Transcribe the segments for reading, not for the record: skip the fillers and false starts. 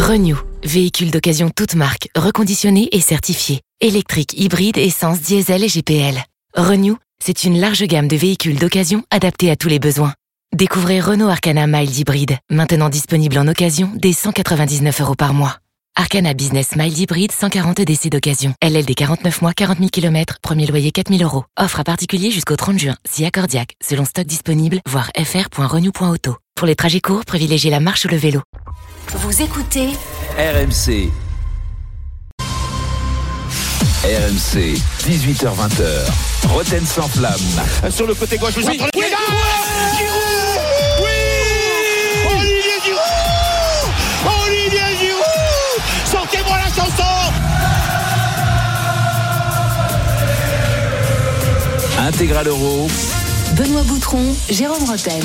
Renew, véhicule d'occasion toute marque, reconditionné et certifié. Électrique, hybride, essence, diesel et GPL. Renew, c'est une large gamme de véhicules d'occasion adaptés à tous les besoins. Découvrez Renault Arcana Mild Hybride, maintenant disponible en occasion dès 199 € par mois. Arcana Business Mild Hybride 140 DC d'occasion. LLD 49 mois, 40 000 km, premier loyer 4 000 €. Offre à particulier jusqu'au 30 juin, si accordiaque, selon stock disponible, voir fr.renew.auto. Pour les trajets courts, privilégiez la marche ou le vélo. Vous écoutez RMC. RMC, 18h-20h. Roten sans flamme. Sur le côté gauche, le centre. Oui, Giroud. Oui, Olivier Giroud. Olivier Giroud. Sortez-moi la chanson. Intégral Euro. Benoît Boutron, Jérôme Roten.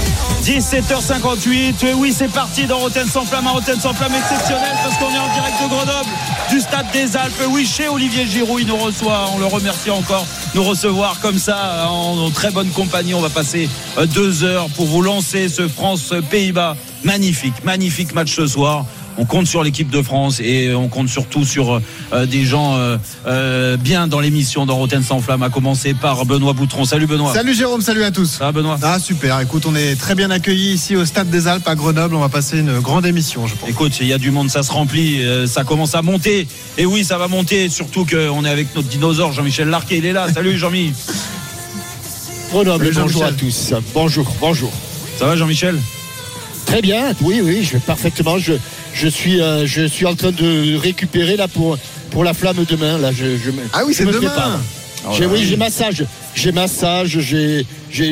17h58, et oui c'est parti dans Roten sans flamme, un Roten sans flamme exceptionnel parce qu'on est en direct de Grenoble, du stade des Alpes, oui chez Olivier Giroud, il nous reçoit, on le remercie encore de nous recevoir comme ça en très bonne compagnie. On va passer 2 heures pour vous lancer ce France-Pays-Bas, magnifique match ce soir. On compte sur l'équipe de France et on compte surtout sur des gens bien dans l'émission, dans Roten sans flamme, à commencer par Benoît Boutron. Salut Benoît. Salut Jérôme, salut à tous. Ça va Benoît? Ah super, écoute, on est très bien accueillis ici au stade des Alpes à Grenoble. On va passer une grande émission, je pense. Écoute, il y a du monde, ça se remplit, ça commence à monter. Et oui, ça va monter, surtout qu'on est avec notre dinosaure Jean-Michel Larquet, il est là. Salut Jean-Mi. Grenoble, bonjour Jean-Michel. à tous. Bonjour. Ça va Jean-Michel? Très bien, oui, je vais parfaitement. Je suis en train de récupérer là pour la flamme demain. Là, Ah oui, c'est me demain. prépare. J'ai massage. Je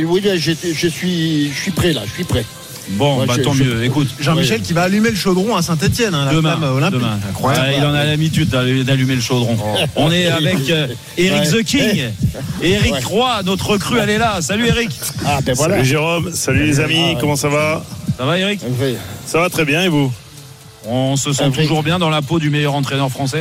suis prêt là, je suis prêt. Bon, tant mieux. Écoute, Jean-Michel qui va allumer le chaudron à Saint-Etienne, la flamme olympique. Demain. Incroyable. Il en a l'habitude d'allumer le chaudron. On est avec Eric The King. Et Eric Roy, notre recrue, elle est là. Salut Eric. Ah ben voilà. Salut Jérôme, salut les amis, comment ça va? Ça va Eric? Ça va très bien et vous? On se sent toujours bien dans la peau du meilleur entraîneur français?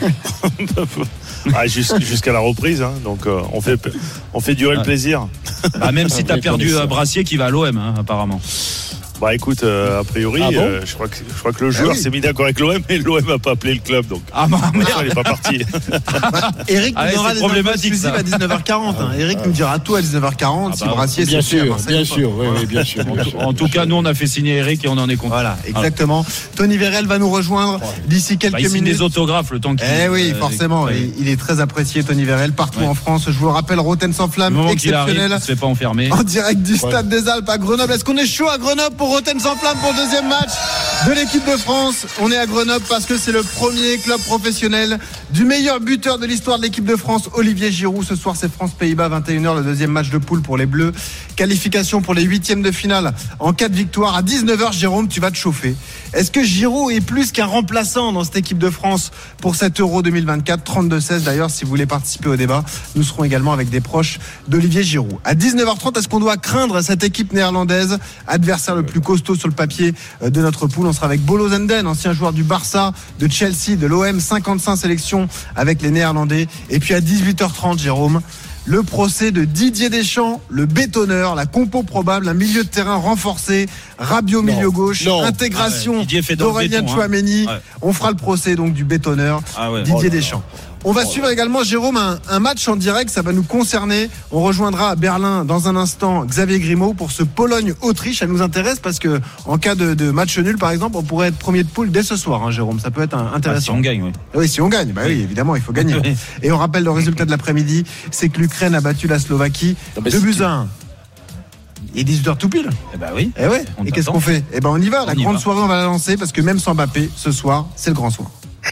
Jusqu'à la reprise, hein, donc on fait durer le plaisir. Même si t'as perdu Brassier qui va à l'OM apparemment. Bah écoute, a priori, je crois que le joueur s'est mis d'accord avec l'OM et l'OM n'a pas appelé le club, donc il n'est pas parti. Eric nous donnera des problématique exclusives à 19h40. Eric nous dira tout à 19h40 si Brassier Bien se fait à sûr, Marseille. bien sûr. En tout cas, nous on a fait signer Eric et on en est content. Voilà, exactement. Tony Vérel va nous rejoindre d'ici quelques il signe minutes. des autographes le temps qu'il. Oui, forcément. Il est très apprécié, Tony Vérel, partout en France. Je vous le rappelle, Roten sans flamme, exceptionnel. Il se fait pas enfermer. En direct du stade des Alpes à Grenoble. Est-ce qu'on est chaud à Grenoble pour Roten sans flamme pour le deuxième match de l'équipe de France? On est à Grenoble parce que c'est le premier club professionnel du meilleur buteur de l'histoire de l'équipe de France, Olivier Giroud. Ce soir, c'est France-Pays-Bas, 21h, le deuxième match de poule pour les Bleus. Qualification pour les huitièmes de finale en cas de victoire. À 19h, Jérôme, tu vas te chauffer. Est-ce que Giroud est plus qu'un remplaçant dans cette équipe de France pour cet Euro 2024? 32-16 d'ailleurs, si vous voulez participer au débat. Nous serons également avec des proches d'Olivier Giroud. À 19h30, est-ce qu'on doit craindre cette équipe néerlandaise, adversaire le plus costaud sur le papier de notre poule? On sera avec Bolo Zenden, ancien joueur du Barça, de Chelsea, de l'OM, 55 sélections avec les Néerlandais. Et puis à 18h30, Jérôme, le procès de Didier Deschamps, le bétonneur, la compo probable, un milieu de terrain renforcé, Rabiot milieu gauche, intégration d'Aurélien Tchouaméni. On fera le procès donc du bétonneur Didier Deschamps. On va suivre également, Jérôme, un match en direct, ça va nous concerner. On rejoindra à Berlin dans un instant Xavier Grimaud pour ce Pologne-Autriche. Ça nous intéresse parce que en cas de match nul, par exemple, on pourrait être premier de poule dès ce soir, Jérôme. Ça peut être intéressant. Si on gagne, oui. Oui, si on gagne, oui, évidemment, il faut gagner. Et on rappelle le résultat de l'après-midi, c'est que l'Ukraine a battu la Slovaquie 2-1. Il est 18h tout pile. Oui. Et qu'est-ce qu'on fait? On y va. La grande soirée, on va la lancer parce que même sans Mbappé, ce soir, c'est le grand soir.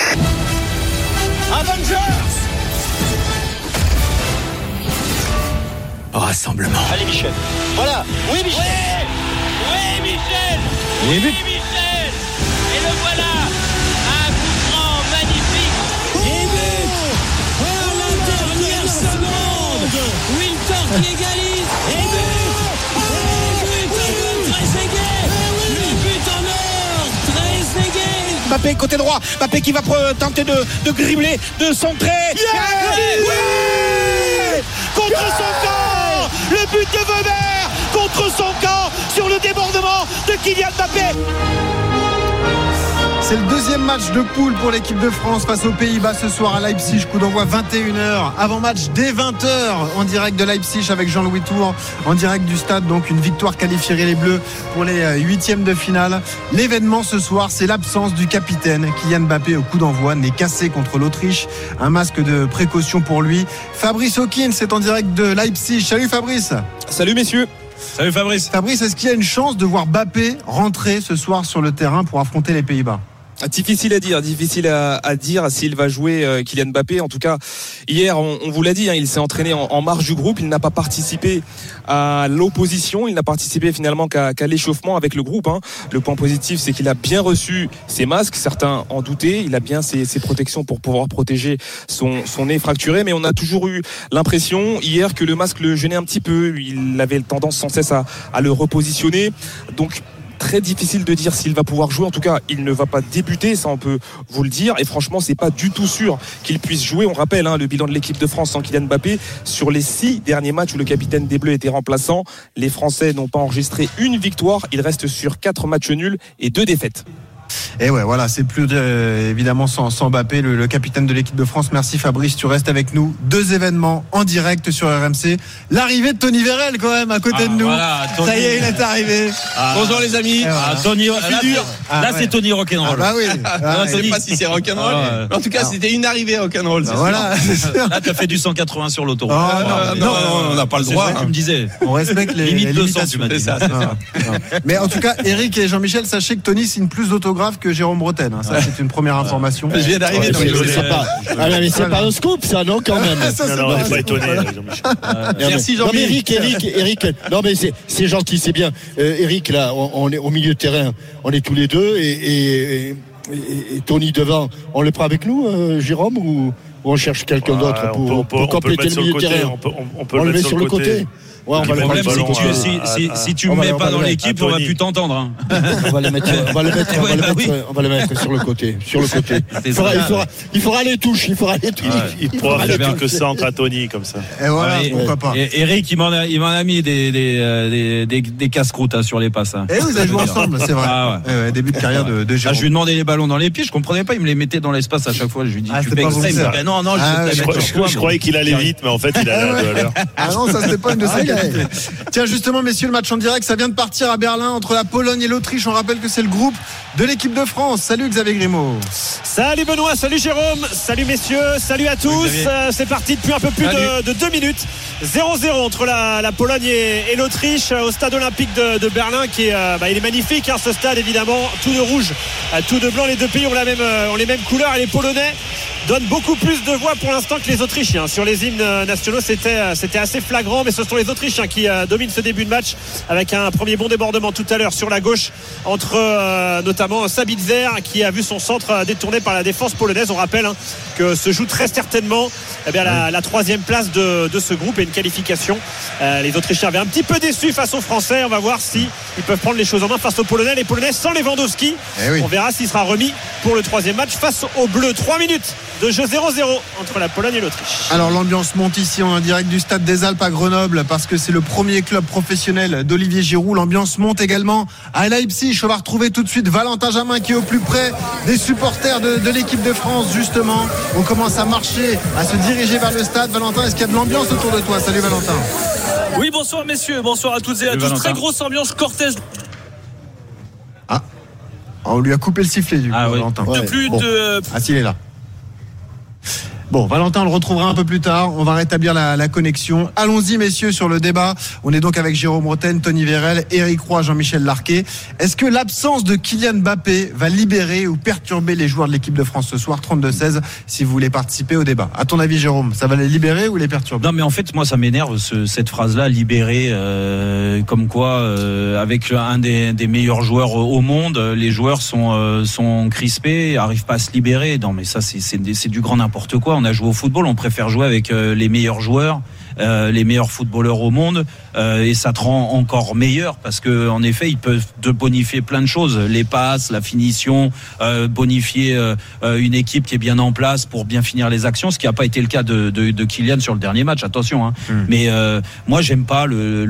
Avengers! Rassemblement. Allez Michel. Voilà. Oui Michel. Oui Michel. Oui Michel. Et le voilà. Un coup franc magnifique. Et but. À la dernière seconde. Wiltord qui égalise. Et but. Trezeguet. Le but en or. Trezeguet. Mbappé côté droit, Mbappé qui va tenter de dribbler, de centrer. Contre son camp, le but de Weber contre son camp sur le débordement de Kylian Mbappé. C'est le deuxième match de poule pour l'équipe de France face aux Pays-Bas ce soir à Leipzig. Coup d'envoi 21h. Avant-match dès 20h en direct de Leipzig avec Jean-Louis Tour en direct du stade. Donc une victoire qualifierait les Bleus pour les huitièmes de finale. L'événement ce soir, c'est l'absence du capitaine Kylian Mbappé au coup d'envoi. Nez cassé contre l'Autriche. Un masque de précaution pour lui. Fabrice Hawkins est en direct de Leipzig. Salut Fabrice. Salut messieurs. Salut Fabrice. Fabrice, est-ce qu'il y a une chance de voir Mbappé rentrer ce soir sur le terrain pour affronter les Pays-Bas ? Difficile à dire s'il va jouer Kylian Mbappé. En tout cas, hier, on vous l'a dit, il s'est entraîné en marge du groupe. Il n'a pas participé à l'opposition. Il n'a participé finalement qu'à l'échauffement avec le groupe. Le point positif, c'est qu'il a bien reçu ses masques. Certains en doutaient. Il a bien ses protections pour pouvoir protéger son nez fracturé. Mais on a toujours eu l'impression hier que le masque le gênait un petit peu. Il avait tendance sans cesse à le repositionner. Donc, très difficile de dire s'il va pouvoir jouer. En tout cas, il ne va pas débuter, ça on peut vous le dire. Et franchement, c'est pas du tout sûr qu'il puisse jouer. On rappelle le bilan de l'équipe de France sans Kylian Mbappé. Sur les 6 derniers matchs où le capitaine des Bleus était remplaçant, les Français n'ont pas enregistré une victoire. Ils restent sur 4 matchs nuls et 2 défaites. Et ouais, voilà, c'est plus évidemment sans Mbappé, le capitaine de l'équipe de France. Merci Fabrice, tu restes avec nous. 2 événements en direct sur RMC. L'arrivée de Tony Vérel quand même à côté de nous. Voilà, Tony. Ça y est, il est arrivé. Bonjour les amis. Tony, là c'est Tony Rock'n'Roll. Bah oui. Je sais pas si c'est rock'n'roll. En tout cas, c'était une arrivée rock'n'roll. Voilà. Là, t'as fait du 180 sur l'autoroute. Non, on n'a pas le droit. Tu me disais. On respecte les limite 200, limitations. tu m'as dit. C'est ça. Mais en tout cas, Eric et Jean-Michel, sachez que Tony signe plus d'autographes que Jérôme Bretel. Ça, c'est une première information. Je viens d'arriver. Mais c'est pas un scoop, ça, non, quand même. Non, on n'est pas étonné, Jean-Michel. Merci Non, mais Jean-Michel. Eric, non, mais c'est gentil, c'est bien. Eric, là, on est au milieu de terrain, on est tous les deux, et Tony devant, on le prend avec nous, Jérôme, ou on cherche quelqu'un d'autre pour compléter le milieu de terrain? On le met sur le côté. Ouais, on va Le problème, c'est que si tu ne mets pas dans l'équipe, on va plus t'entendre. On va le mettre sur le côté. Il fera les touches. Il pourra faire quelques centres à Tony comme ça. Et voilà, pourquoi pas. Et Eric, il m'en a mis des casse-croûtes sur les passes. Et vous avez joué ensemble, c'est vrai. Ouais, début de carrière de Jérôme. Je lui demandais les ballons dans les pieds, je comprenais pas, il me les mettait dans l'espace à chaque fois. Je lui dis, tu fais exprès. Non, je croyais qu'il allait vite, mais en fait, il a l'air de l'heure. Ah non, ça c'était pas une de ses. Tiens, justement, messieurs, le match en direct, ça vient de partir à Berlin entre la Pologne et l'Autriche. On rappelle que c'est le groupe de l'équipe de France. Salut Xavier Grimaud. Salut Benoît, salut Jérôme, salut messieurs, salut à tous. C'est parti depuis un peu plus de 2 minutes. 0-0 entre la Pologne et l'Autriche au stade olympique de Berlin qui est, il est magnifique, ce stade évidemment, tout de rouge, tout de blanc. Les deux pays ont les mêmes couleurs et les Polonais donnent beaucoup plus de voix pour l'instant que les Autrichiens. Sur les hymnes nationaux, c'était assez flagrant, mais ce sont les Autrichiens qui dominent ce début de match avec un premier bon débordement tout à l'heure sur la gauche entre notamment Sabitzer qui a vu son centre détourné par la défense polonaise. On rappelle que se joue très certainement la 3e place de ce groupe et une qualification. Les Autrichiens avaient un petit peu déçu face aux Français. On va voir si ils peuvent prendre les choses en main face aux Polonais. Les Polonais sans Lewandowski. On verra s'il sera remis pour le 3e match face aux Bleus. 3 minutes de jeu 0-0 entre la Pologne et l'Autriche. Alors l'ambiance monte ici en direct du stade des Alpes à Grenoble parce que c'est le premier club professionnel d'Olivier Giroud. L'ambiance monte également à Leipzig. On va retrouver tout de suite Valentin Jamin qui est au plus près des supporters de l'équipe de France justement. On commence à marcher, à se diriger vers le stade. Valentin, est-ce qu'il y a de l'ambiance autour de toi? Salut Valentin. Oui, bonsoir messieurs, bonsoir à toutes et à tous. Valentin. Très grosse ambiance, cortège. On lui a coupé le sifflet du coup, Valentin. S'il est là. Bon, Valentin, on le retrouvera un peu plus tard. On va rétablir la connexion. Allons-y, messieurs, sur le débat. On est donc avec Jérôme Rotten, Tony Vérel, Eric Roy, Jean-Michel Larquet. Est-ce que l'absence de Kylian Mbappé va libérer ou perturber les joueurs de l'équipe de France ce soir? 32-16, si vous voulez participer au débat. À ton avis, Jérôme, ça va les libérer ou les perturber? Non, mais en fait, moi, ça m'énerve cette phrase-là, libérer, comme quoi, avec un des meilleurs joueurs au monde, les joueurs sont crispés, arrivent pas à se libérer. Non, mais ça, c'est du grand n'importe quoi. On a joué au football, on préfère jouer avec les meilleurs joueurs, les meilleurs footballeurs au monde. et ça te rend encore meilleur parce que en effet ils peuvent te bonifier plein de choses, les passes, la finition, bonifier une équipe qui est bien en place pour bien finir les actions, ce qui n'a pas été le cas de Kylian sur le dernier match, attention hein. Mais moi j'aime pas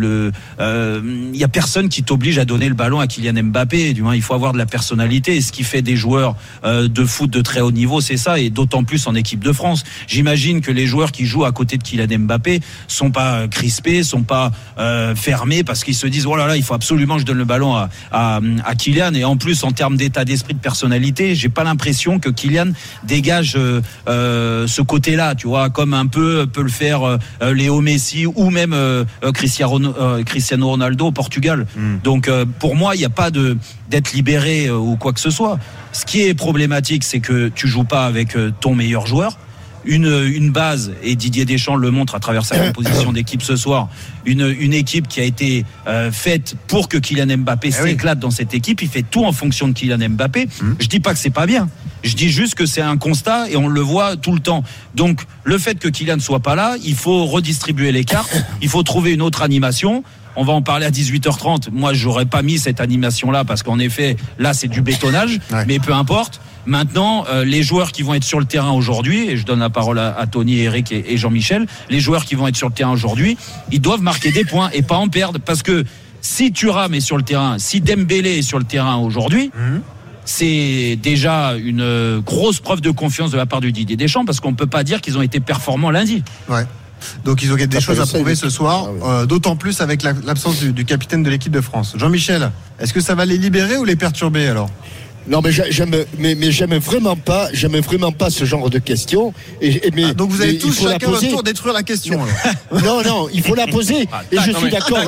il y a personne qui t'oblige à donner le ballon à Kylian Mbappé, du moins il faut avoir de la personnalité, et ce qui fait des joueurs de foot de très haut niveau, c'est ça, et d'autant plus en équipe de France. J'imagine que les joueurs qui jouent à côté de Kylian Mbappé sont pas crispés, sont pas fermés parce qu'ils se disent oh là là, il faut absolument que je donne le ballon à Kylian. Et en plus en termes d'état d'esprit, de personnalité, j'ai pas l'impression que Kylian dégage ce côté-là, tu vois, comme un peu peut le faire Léo Messi ou même Cristiano Ronaldo au Portugal. Donc pour moi il n'y a pas d'être libéré ou quoi que ce soit. Ce qui est problématique, c'est que tu joues pas avec ton meilleur joueur. Une base, et Didier Deschamps le montre à travers sa composition d'équipe ce soir, une équipe qui a été faite pour que Kylian Mbappé s'éclate dans cette équipe. Il fait tout en fonction de Kylian Mbappé. Je dis pas que c'est pas bien, je dis juste que c'est un constat et on le voit tout le temps. Donc le fait que Kylian soit pas là, il faut redistribuer les cartes, il faut trouver une autre animation. On va en parler à 18h30. Moi, j'aurais pas mis cette animation-là parce qu'en effet, là, c'est du bétonnage. Mais peu importe. Maintenant, les joueurs qui vont être sur le terrain aujourd'hui, et je donne la parole à Tony, Eric et Jean-Michel, les joueurs qui vont être sur le terrain aujourd'hui, ils doivent marquer des points et pas en perdre. Parce que si Thuram est sur le terrain, si Dembélé est sur le terrain aujourd'hui, c'est déjà une grosse preuve de confiance de la part du Didier Deschamps, parce qu'on peut pas dire qu'ils ont été performants lundi. Ouais. Donc ils ont des choses à prouver ce soir, d'autant plus avec l'absence du capitaine de l'équipe de France. Jean-Michel, est-ce que ça va les libérer ou les perturber alors ? Non, mais j'aime vraiment pas ce genre de questions. Donc vous allez tous chacun votre tour détruire la question. Non, il faut la poser. Et je suis d'accord.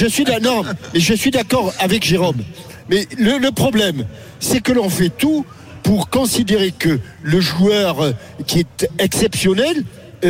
Je suis d'accord avec Jérôme. Mais le problème, c'est que l'on fait tout pour considérer que le joueur qui est exceptionnel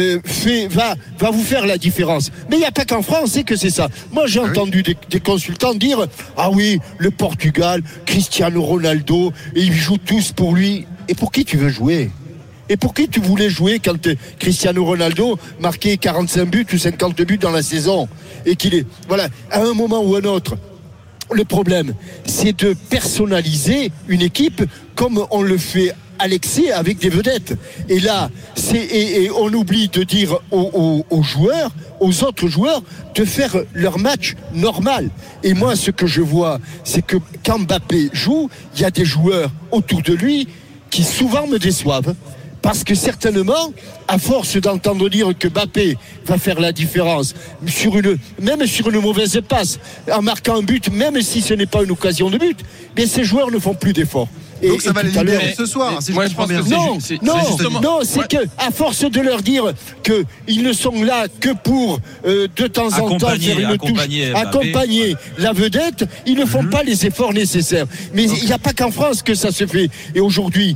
va vous faire la différence. Mais il n'y a pas qu'en France, c'est que c'est ça. Moi j'ai entendu des consultants dire ah oui, le Portugal, Cristiano Ronaldo, et ils jouent tous pour lui. Et pour qui tu veux jouer ? Et pour qui tu voulais jouer quand Cristiano Ronaldo marquait 45 buts ou 50 buts dans la saison, et qu'il est à un moment ou un autre. Le problème, c'est de personnaliser une équipe comme on le fait à l'excès avec des vedettes. Et là, et on oublie de dire aux joueurs, aux autres joueurs, de faire leur match normal. Et moi, ce que je vois, c'est que quand Mbappé joue, il y a des joueurs autour de lui qui souvent me déçoivent. Parce que certainement, à force d'entendre dire que Mbappé va faire la différence, même sur une mauvaise passe, en marquant un but, même si ce n'est pas une occasion de but, mais ces joueurs ne font plus d'efforts. Donc ça va les libérer ce soir, si je comprends bien. Non, c'est que à force de leur dire que ils ne sont là que pour de temps en temps faire une touche, accompagner la vedette, ils ne font pas les efforts nécessaires. Mais il n'y a pas qu'en France que ça se fait. Et aujourd'hui,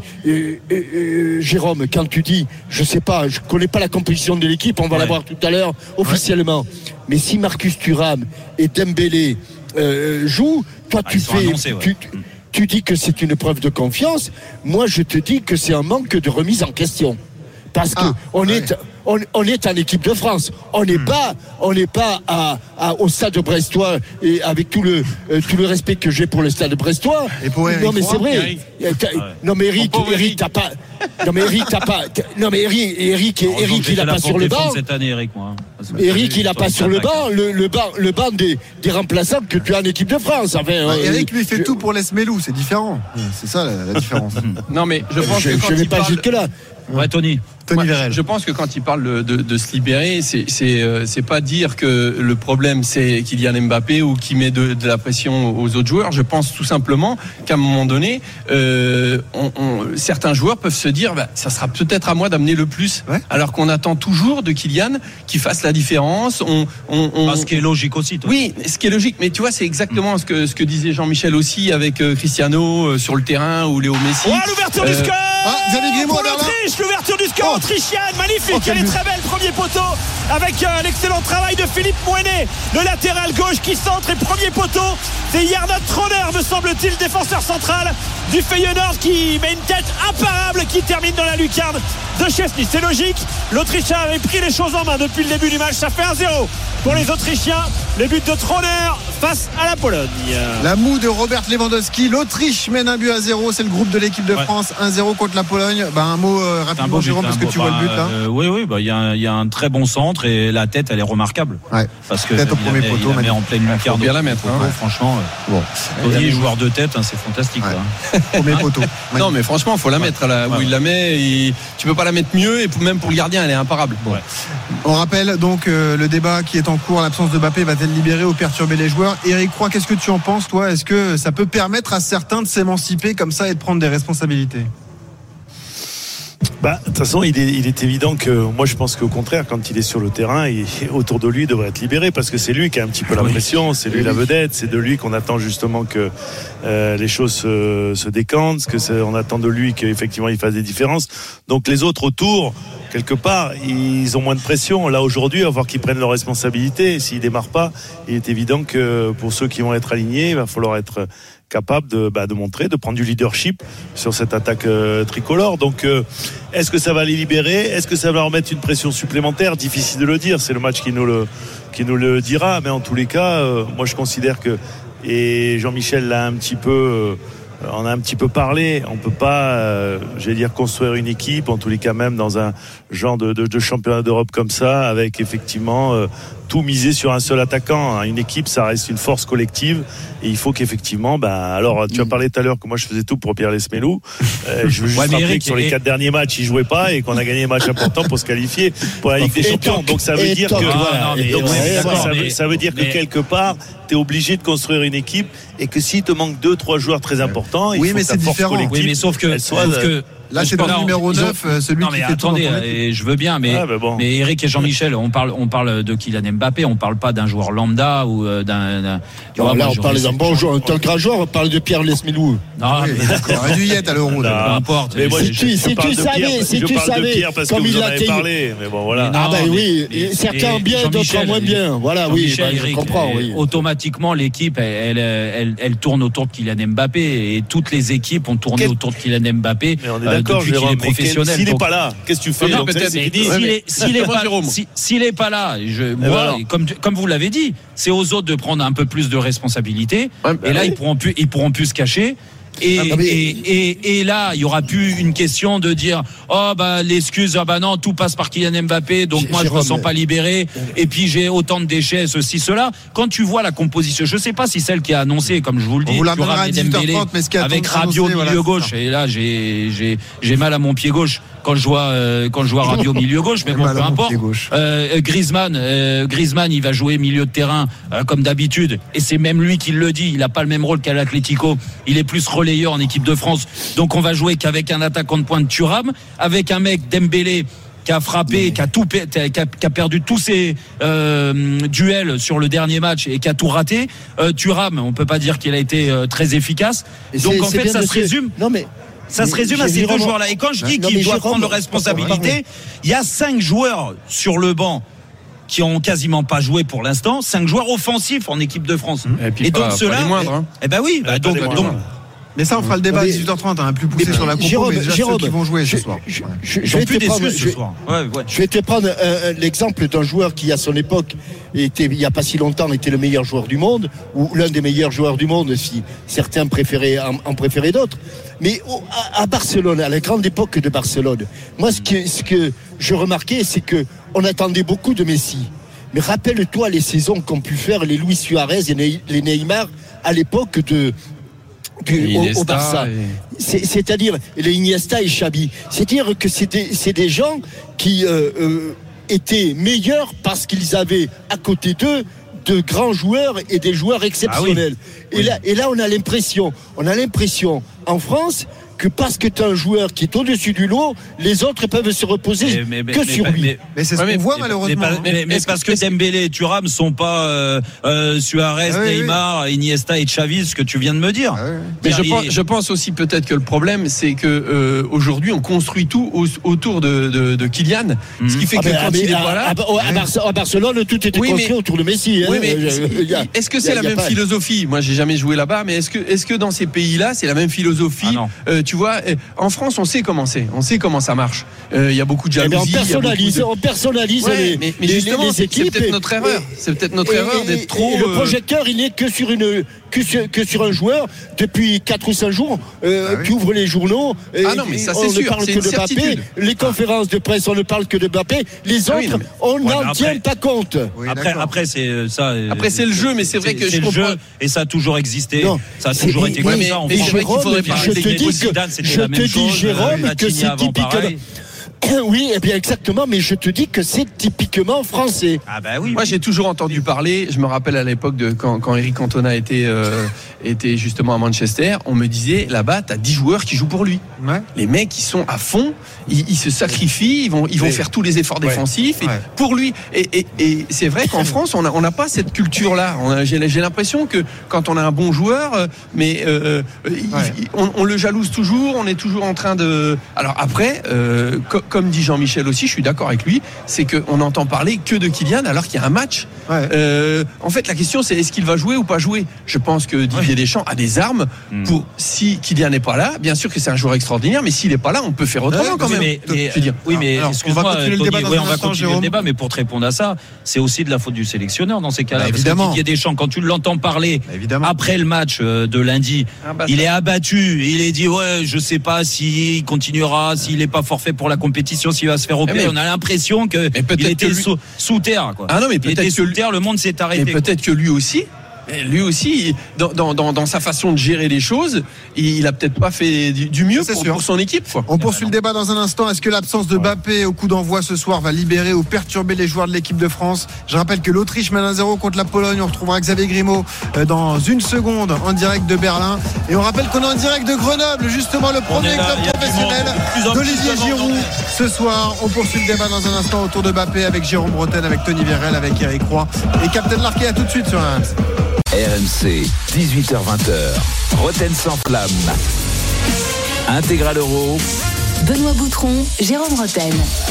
Jérôme, quand tu dis, je sais pas, je connais pas la composition de l'équipe, on va la voir tout à l'heure officiellement. Mais si Marcus Thuram et Dembélé jouent, toi tu dis que c'est une preuve de confiance. Moi, je te dis que c'est un manque de remise en question. Parce que on est en équipe de France. On n'est pas au stade brestois, et avec tout le respect que j'ai pour le stade brestois. Et pour Eric, non mais c'est vrai. Non mais Eric, t'as pas. Non mais Eric, t'as pas. Non mais Eric, il a pas sur le banc. Cette année, Eric, moi. Eric, il a pas sur le banc. Le banc des remplaçants que tu as en équipe de France. Enfin, Eric lui fait tout pour l'Esmelou, c'est différent. C'est ça la différence. Non mais je pense que quand je vais pas jusque là. Ouais, Tony Vérel. Je pense que quand il parle de se libérer, c'est pas dire que le problème c'est Kylian Mbappé ou qui met de la pression aux autres joueurs. Je pense tout simplement qu'à un moment donné, certains joueurs peuvent se dire ça sera peut-être à moi d'amener le plus, alors qu'on attend toujours de Kylian qu'il fasse la différence. Ce qui est logique aussi. Toi. Oui, ce qui est logique. Mais tu vois, c'est exactement ce que disait Jean-Michel aussi avec Cristiano sur le terrain ou Léo Messi. L'ouverture du score. Pour l'Autriche, l'ouverture du score autrichienne, magnifique, elle est très belle, premier poteau avec l'excellent travail de Philippe Mouenet, le latéral gauche qui centre, et premier poteau c'est Gernot Trauner, me semble-t-il, défenseur central du Feyenoord, qui met une tête imparable, qui termine dans la lucarne de Szczęsny. C'est logique, l'Autrichien avait pris les choses en main depuis le début du match, ça fait 1-0 pour les Autrichiens. Le but de Trauner face à la Pologne. La moue de Robert Lewandowski. L'Autriche mène 1-0. C'est le groupe de l'équipe de France. 1-0 contre la Pologne. Un mot rapidement, Jérôme, parce que tu vois le but là. Oui, il y a un très bon centre et la tête, elle est remarquable. Ouais. Parce que tête au premier poteau, il la met en pleine lucarne. Bien la mettre. Franchement, Tony, joueur de tête, c'est fantastique. Premier poteau. Non, mais franchement, il faut la mettre là où il la met. Tu peux pas la mettre mieux, et même pour le gardien, elle est imparable. Ouais. On rappelle donc le débat qui est en cours. L'absence de Mbappé va-t-elle libérer ou perturber les joueurs? Éric Roy, qu'est-ce que tu en penses, toi? Est-ce que ça peut permettre à certains de s'émanciper comme ça et de prendre des responsabilités? De toute façon, il est évident que moi je pense qu'au contraire, quand il est sur le terrain, autour de lui il devrait être libéré, parce que c'est lui qui a un petit peu la pression, c'est lui la vedette, c'est de lui qu'on attend justement que les choses se décantent, on attend de lui qu'effectivement il fasse des différences. Donc les autres autour, quelque part, ils ont moins de pression. Là aujourd'hui, il va falloir qu'ils prennent leurs responsabilités. S'ils démarrent pas, il est évident que pour ceux qui vont être alignés, il va falloir être capable de montrer, de prendre du leadership sur cette attaque tricolore. Donc est-ce que ça va les libérer? Est-ce que ça va leur mettre une pression supplémentaire? Difficile de le dire, c'est le match qui nous le dira, mais en tous les cas, moi je considère que, et Jean-Michel l'a un petit peu on a un petit peu parlé, on peut pas construire une équipe, en tous les cas même dans un genre de championnat d'Europe comme ça, avec effectivement tout miser sur un seul attaquant. Une équipe, ça reste une force collective, et il faut qu'effectivement, alors tu as parlé tout à l'heure que moi je faisais tout pour Pierre Lesmelou. Je veux juste rappeler que sur les 4 derniers matchs il jouait pas, et qu'on a gagné des matchs importants pour se qualifier pour la Ligue des Champions. Donc ça veut dire que ça veut dire que quelque part tu es obligé de construire une équipe, et que s'il te manque 2-3 joueurs très importants, il faut que ta force collective, oui, mais sauf que là c'est dans le numéro 9, celui qui fait attendez, et je veux bien, mais Eric et Jean-Michel, on parle de Kylian Mbappé, on parle pas d'un joueur lambda ou d'un. Là on parle d'un bon joueur, d'un grand joueur, on parle de Pierre Lesmelou. Non, d'accord. Un Duyette à l'Euro. Peu importe. Mais si tu savais, comme il a parlé, mais bon voilà. Oui, certains bien, d'autres moins bien. Voilà, oui, je comprends. Automatiquement, l'équipe, elle tourne autour de Kylian Mbappé, et toutes les équipes ont tourné autour de Kylian Mbappé. Depuis qu'il est professionnel. S'il n'est pas là, qu'est-ce que tu fais? S'il n'est pas là, comme vous l'avez dit, c'est aux autres de prendre un peu plus de responsabilité. Et là, ils pourront plus se cacher. Et là, il y aura plus une question de dire l'excuse, non, tout passe par Kylian Mbappé, donc moi je me sens pas libéré, et puis j'ai autant de déchets, ceci, cela. Quand tu vois la composition, je sais pas si celle qui a annoncé, comme je vous le dis, Dembélé avec Rabiot milieu gauche, et là j'ai mal à mon pied gauche quand je vois Rabiot milieu gauche, mais bon, peu importe. Griezmann, il va jouer milieu de terrain comme d'habitude, et c'est même lui qui le dit, il a pas le même rôle qu'à l'Atlético, il est plus relayeur en équipe de France, donc on va jouer qu'avec un attaquant de pointe Thuram, avec un mec Dembélé qui a frappé, qui a perdu tous ses duels sur le dernier match et qui a tout raté. Thuram, on peut pas dire qu'il a été très efficace, donc en fait ça se résume. Ça se résume à ces deux joueurs-là. Et quand je dis qu'ils doivent prendre leurs responsabilités, il y a 5 joueurs sur le banc qui ont quasiment pas joué pour l'instant, 5 joueurs offensifs en équipe de France. Et donc ceux-là, mais ça on fera le débat à 18h30, plus poussé sur la compo, mais déjà ceux qui vont jouer ce soir. Je vais te prendre l'exemple d'un joueur qui à son époque il n'y a pas si longtemps était le meilleur joueur du monde, ou l'un des meilleurs joueurs du monde, si certains en préféraient d'autres. Mais à Barcelone, à la grande époque de Barcelone, moi ce que je remarquais, c'est que on attendait beaucoup de Messi. Mais rappelle-toi les saisons qu'ont pu faire les Luis Suarez et les Neymar à l'époque au Barça, c'est-à-dire les Iniesta et Xavi. C'est-à-dire que c'est des gens qui étaient meilleurs parce qu'ils avaient à côté d'eux de grands joueurs et des joueurs exceptionnels. Et là on a l'impression en France que parce que tu as un joueur qui est au-dessus du lot, les autres peuvent se reposer sur lui. Mais c'est ce qu'on voit malheureusement. Mais parce que Dembélé et Thuram sont pas Suarez, Neymar, Iniesta et Xavi, ce que tu viens de me dire. Mais je pense aussi peut-être que le problème, c'est que aujourd'hui on construit tout autour de Kylian, ce qui fait que quand il est là, à Barcelone, tout était construit autour de Messi. Oui, mais est-ce que c'est la même philosophie? Moi, j'ai jamais joué là-bas, mais est-ce que dans ces pays-là, c'est la même philosophie? tu vois, en France, on sait comment c'est, on sait comment ça marche. Il y a beaucoup de jalousie. On personnalise mais justement, les équipes. C'est peut-être notre erreur. C'est peut-être notre erreur d'être trop. Et le projecteur, il n'est que sur un joueur depuis 4 ou 5 jours. Tu ouvres les journaux. Non, mais ça, c'est sûr. On ne parle que de Mbappé. Les conférences de presse, on ne parle que de Mbappé. Les autres, on n'en tient pas compte. Après, c'est ça. Après, c'est le jeu, mais c'est vrai que je comprends. Jeu, et ça a toujours existé. Ça a toujours été comme ça. Je te dis, Jérôme, que c'est typiquement. Oui, eh bien exactement, mais je te dis que c'est typiquement français. Ah bah oui. Moi, j'ai toujours entendu parler. Je me rappelle à l'époque de quand Eric Cantona était justement à Manchester, on me disait là-bas, t'as 10 joueurs qui jouent pour lui. Ouais. Les mecs, ils sont à fond, ils se sacrifient, ils vont faire tous les efforts défensifs pour lui. Et c'est vrai qu'en France, on n'a pas cette culture-là. J'ai l'impression que quand on a un bon joueur, on le jalouse toujours. On est toujours en train de. Alors après. Comme dit Jean-Michel aussi, je suis d'accord avec lui, c'est qu'on n'entend parler que de Kylian alors qu'il y a un match. En fait, la question, c'est est-ce qu'il va jouer ou pas jouer. Je pense que Didier Deschamps a des armes pour, si Kylian n'est pas là, bien sûr que c'est un joueur extraordinaire, mais s'il n'est pas là, on peut faire autrement quand même. Excuse-moi, on va continuer le débat, mais pour te répondre à ça, c'est aussi de la faute du sélectionneur dans ces cas-là. Parce que Didier Deschamps, quand tu l'entends parler après le match de lundi, il est abattu, il est dit je sais pas s'il continuera, s'il n'est pas forfait pour la compétition, s'il va se faire opérer. On a l'impression qu'il était sous terre. Mais il était sous terre, le monde s'est arrêté. Mais peut-être que lui aussi, dans sa façon de gérer les choses, il a peut-être pas fait du mieux pour son équipe. On poursuit le débat dans un instant. Est-ce que l'absence de Mbappé au coup d'envoi ce soir va libérer ou perturber les joueurs de l'équipe de France? Je rappelle que l'Autriche mène 1-0 contre la Pologne. On retrouvera Xavier Grimaud dans une seconde en direct de Berlin. Et on rappelle qu'on est en direct de Grenoble, justement le premier club professionnel d'Olivier Giroud. Ce soir, on poursuit le débat dans un instant autour de Mbappé avec Jérôme Bretagne, avec Tony Vérel, avec Eric Roy et Captain Larquet. À tout de suite sur RMC. RMC, 18h-20h, Roten sans flamme. Intégral Euro. Benoît Boutron, Jérôme Roten.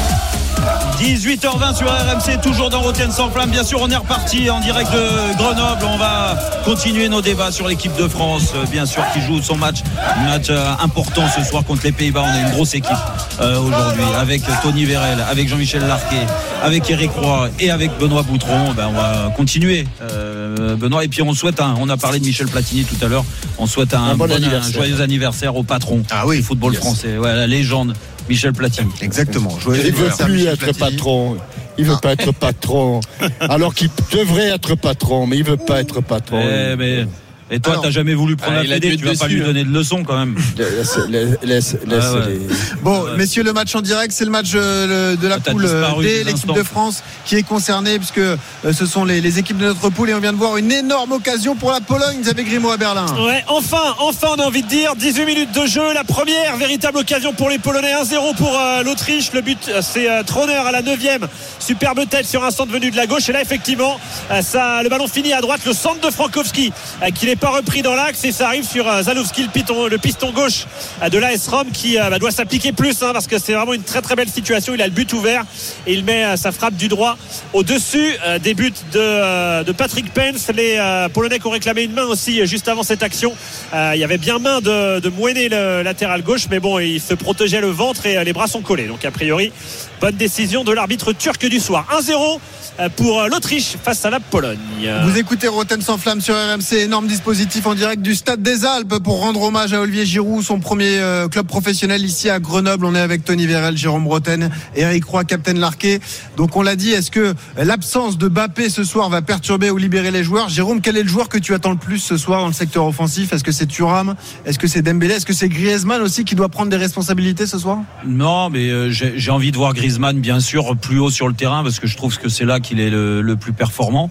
18h20 sur RMC, toujours dans Roten sans flamme. Bien sûr, on est reparti en direct de Grenoble. On va continuer nos débats sur l'équipe de France, bien sûr, qui joue son match important ce soir contre les Pays-Bas. On a une grosse équipe aujourd'hui, avec Tony Vérel, avec Jean-Michel Larquet, avec Eric Roy et avec Benoît Boutron. On va continuer, Benoît. Et puis on a parlé de Michel Platini tout à l'heure. On souhaite un joyeux anniversaire au patron du football français, la légende Michel Platini. Exactement. Il ne veut plus être patron. Il ne veut pas être patron. Alors qu'il devrait être patron, mais il ne veut pas être patron. Et toi, t'as jamais voulu prendre la fédé, tu vas pas lui donner de leçons quand même. Laisse Bon, messieurs, le match en direct, c'est le match de la poule D, l'équipe de France qui est concernée, puisque ce sont les équipes de notre poule, et on vient de voir une énorme occasion pour la Pologne. Xavier Grimaud à Berlin. Ouais, enfin, on a envie de dire 18 minutes de jeu, la première véritable occasion pour les Polonais. 1-0 pour l'Autriche. Le but, c'est Trauner à la 9e. Superbe tête sur un centre venu de la gauche. Et là, effectivement, le ballon finit à droite. Le centre de Frankowski qui n'est pas repris dans l'axe, et ça arrive sur Zalewski, le piston gauche de l'AS Rome, qui doit s'appliquer plus, parce que c'est vraiment une très très belle situation. Il a le but ouvert et il met sa frappe du droit au-dessus des buts de Patrick Pence. Les Polonais qui ont réclamé une main aussi juste avant cette action. Il y avait bien main de Mouené, le latéral gauche, mais bon, il se protégeait le ventre et les bras sont collés. Donc a priori, bonne décision de l'arbitre turc du soir. 1-0 pour l'Autriche face à la Pologne. Vous écoutez Roten sans flamme sur RMC. Énorme dispositif en direct du Stade des Alpes pour rendre hommage à Olivier Giroud, son premier club professionnel ici à Grenoble. On est avec Tony Vérel, Jérôme Bretagne, Eric Roy, Captain Larquet. Donc on l'a dit, est-ce que l'absence de Mbappé ce soir va perturber ou libérer les joueurs? Jérôme, quel est le joueur que tu attends le plus ce soir dans le secteur offensif? Est-ce que c'est Thuram? Est-ce que c'est Dembélé? Est-ce que c'est Griezmann aussi qui doit prendre des responsabilités ce soir? Non, mais j'ai envie de voir Griezmann bien sûr plus haut sur le terrain, parce que je trouve que c'est là qu'il est le plus performant.